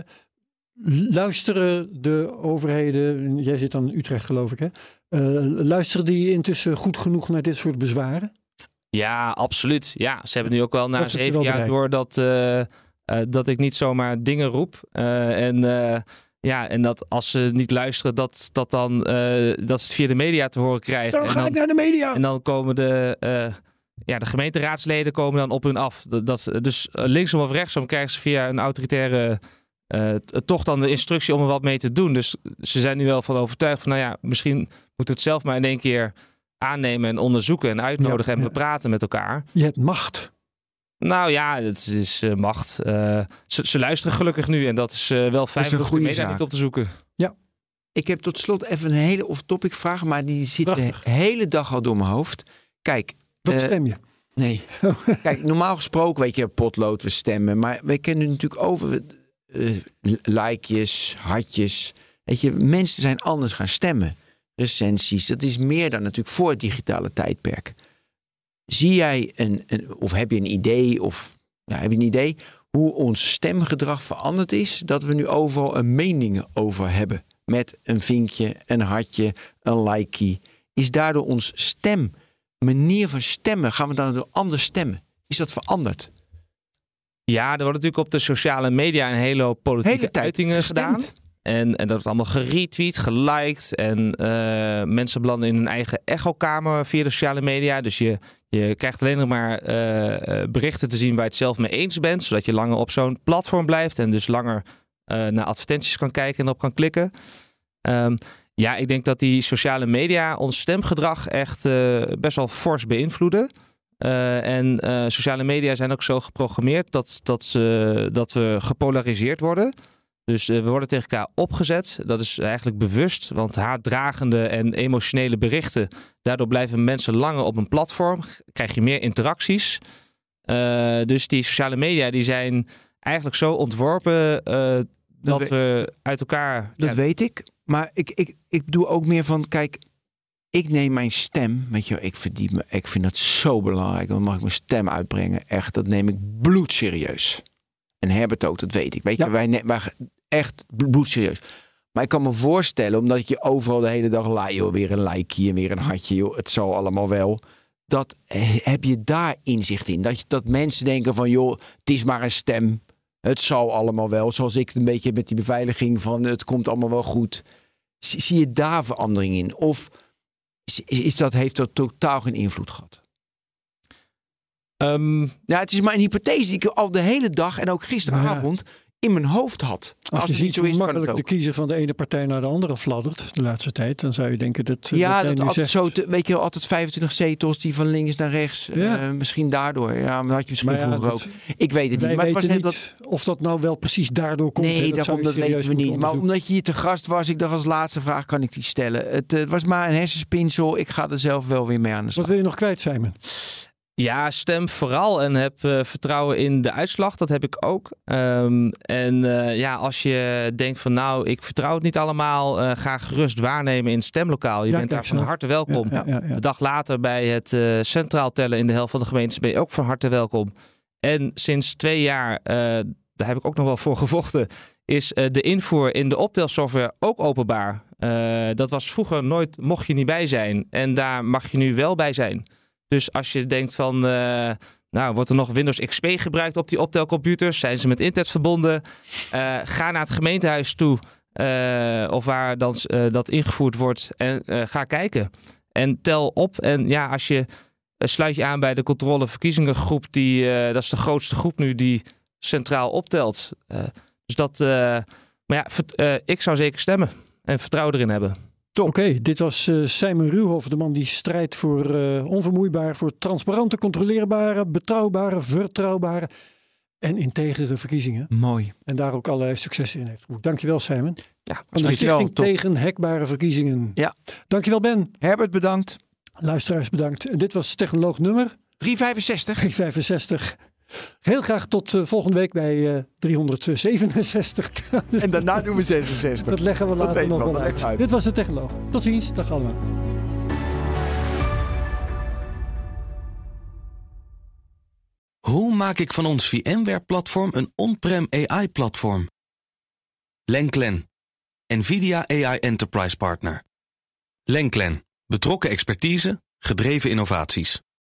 Luisteren de overheden, jij zit dan in Utrecht geloof ik hè, uh, luisteren die intussen goed genoeg naar dit soort bezwaren? Ja, absoluut. Ja, ze hebben nu ook wel na dat zeven jaar bereikt. door dat, uh, uh, dat ik niet zomaar dingen roep. Uh, en, uh, ja, en dat als ze niet luisteren, dat, dat, dan, uh, dat ze het via de media te horen krijgen. Dan en ga dan, ik naar de media. En dan komen de... Uh, Ja, de gemeenteraadsleden komen dan op hun af. Dat, dat, dus linksom of rechtsom krijgen ze via een autoritaire... Uh, toch dan de instructie om er wat mee te doen. Dus ze zijn nu wel van overtuigd van, nou ja, misschien moeten we het zelf maar in één keer aannemen en onderzoeken en uitnodigen ja, en bepraten ja. met elkaar. Je hebt macht. Nou ja, het is uh, macht. Uh, ze, ze luisteren gelukkig nu en dat is uh, wel fijn om de media niet op te zoeken. Ja. Ik heb tot slot even een hele off-topic vraag, maar die zit Prachtig. de hele dag al door mijn hoofd. Kijk. Wat uh, stem je? Nee. Kijk, normaal gesproken, weet je, potlood, we stemmen. Maar we kennen natuurlijk over... Uh, likejes, hartjes. Weet je, mensen zijn anders gaan stemmen. Recensies, dat is meer dan natuurlijk voor het digitale tijdperk. Zie jij een, een of heb je een idee, of ja, heb je een idee hoe ons stemgedrag veranderd is, dat we nu overal een meningen over hebben, met een vinkje, een hartje, een likeie. Is daardoor ons stem, manier van stemmen, gaan we daardoor anders stemmen? Is dat veranderd? Ja, er wordt natuurlijk op de sociale media een hele hoop politieke hele uitingen gedaan. En, en dat wordt allemaal geretweet, geliked. En uh, mensen belanden in hun eigen echokamer via de sociale media. Dus je, je krijgt alleen nog maar uh, berichten te zien waar je het zelf mee eens bent. Zodat je langer op zo'n platform blijft. En dus langer uh, naar advertenties kan kijken en op kan klikken. Um, ja, ik denk dat die sociale media ons stemgedrag echt uh, best wel fors beïnvloeden. Uh, en uh, sociale media zijn ook zo geprogrammeerd dat, dat, ze, dat we gepolariseerd worden. Dus uh, we worden tegen elkaar opgezet. Dat is eigenlijk bewust, want haatdragende en emotionele berichten. Daardoor blijven mensen langer op een platform. Krijg je meer interacties. Uh, dus die sociale media die zijn eigenlijk zo ontworpen uh, dat, dat we, we uit elkaar... Dat ja, weet ik. Maar ik, ik, ik bedoel ook meer van, kijk... Ik neem mijn stem, weet je, ik, verdien me, ik vind dat zo belangrijk. Dan mag ik mijn stem uitbrengen. Echt, dat neem ik bloedserieus. En Herbert ook, dat weet ik. Weet je, ja. wij, ne- wij echt bloedserieus. Maar ik kan me voorstellen, omdat je overal de hele dag la, joh, weer een likeje en weer een hartje, joh, het zal allemaal wel. Dat heb je daar inzicht in. Dat, je, dat mensen denken van, joh, het is maar een stem. Het zal allemaal wel. Zoals ik het een beetje met die beveiliging van, het komt allemaal wel goed. Zie, zie je daar verandering in? Of Is, is dat, heeft dat totaal geen invloed gehad? Um, ja, het is maar een hypothese die ik al de hele dag en ook gisteravond ja. in mijn hoofd had. Als, Als je ziet hoe makkelijk de kiezer van de ene partij naar de andere fladdert de laatste tijd, dan zou je denken dat ja, dat, dat altijd zegt... zo, te, weet je, altijd vijfentwintig zetels die van links naar rechts. Ja. Uh, misschien daardoor. Ja, maar dat had je misschien ja, vroeger ook. Ik weet het niet. Maar het was niet dat... of dat nou wel precies daardoor komt. Nee, dat, daarom, dat weten we niet. Maar omdat je hier te gast was, ik dacht als laatste vraag kan ik die stellen. Het uh, was maar een hersenspinsel. Ik ga er zelf wel weer mee aan de slag. Wat wil je nog kwijt, Simon? Ja, stem vooral en heb uh, vertrouwen in de uitslag. Dat heb ik ook. Um, en uh, ja, als je denkt van nou, ik vertrouw het niet allemaal, uh, ga gerust waarnemen in het stemlokaal. Je ja, bent daar van harte welkom. Ja, ja, ja, ja. De dag later bij het uh, centraal tellen in de helft van de gemeentes ben je ook van harte welkom. En sinds twee jaar, uh, daar heb ik ook nog wel voor gevochten, is uh, de invoer in de optelsoftware ook openbaar. Uh, dat was vroeger nooit, mocht je niet bij zijn. En daar mag je nu wel bij zijn. Dus als je denkt van, uh, nou, wordt er nog Windows X P gebruikt op die optelcomputers? Zijn ze met internet verbonden? Uh, ga naar het gemeentehuis toe, uh, of waar dan, uh, dat ingevoerd wordt, en uh, ga kijken. En tel op. En ja, als je uh, sluit je aan bij de controleverkiezingengroep, die, uh, dat is de grootste groep nu die centraal optelt. Uh, dus dat, uh, maar ja, vert, uh, ik zou zeker stemmen en vertrouwen erin hebben. Oké, okay, dit was uh, Simon Ruwhof, de man die strijdt voor uh, onvermoeibaar, voor transparante, controleerbare, betrouwbare, vertrouwbare en integere verkiezingen. Mooi. En daar ook allerlei successen in heeft. Dankjewel, Simon. Ja, van de Stichting tegen Hackbare Verkiezingen. Ja. Dankjewel, Ben. Herbert, bedankt. Luisteraars, bedankt. En dit was Technoloog nummer driehonderdvijfenzestig. driehonderdvijfenzestig. Heel graag tot uh, volgende week bij uh, driehonderdzevenenzestig. En daarna doen we zesenzestig. Dat leggen we later nog wel uit. uit. Dit was de Technoloog. Tot ziens. Dag allemaal. Hoe maak ik van ons VMware-platform een on-prem A I-platform? Lenklen, NVIDIA A I Enterprise Partner. Lenklen, betrokken expertise, gedreven innovaties.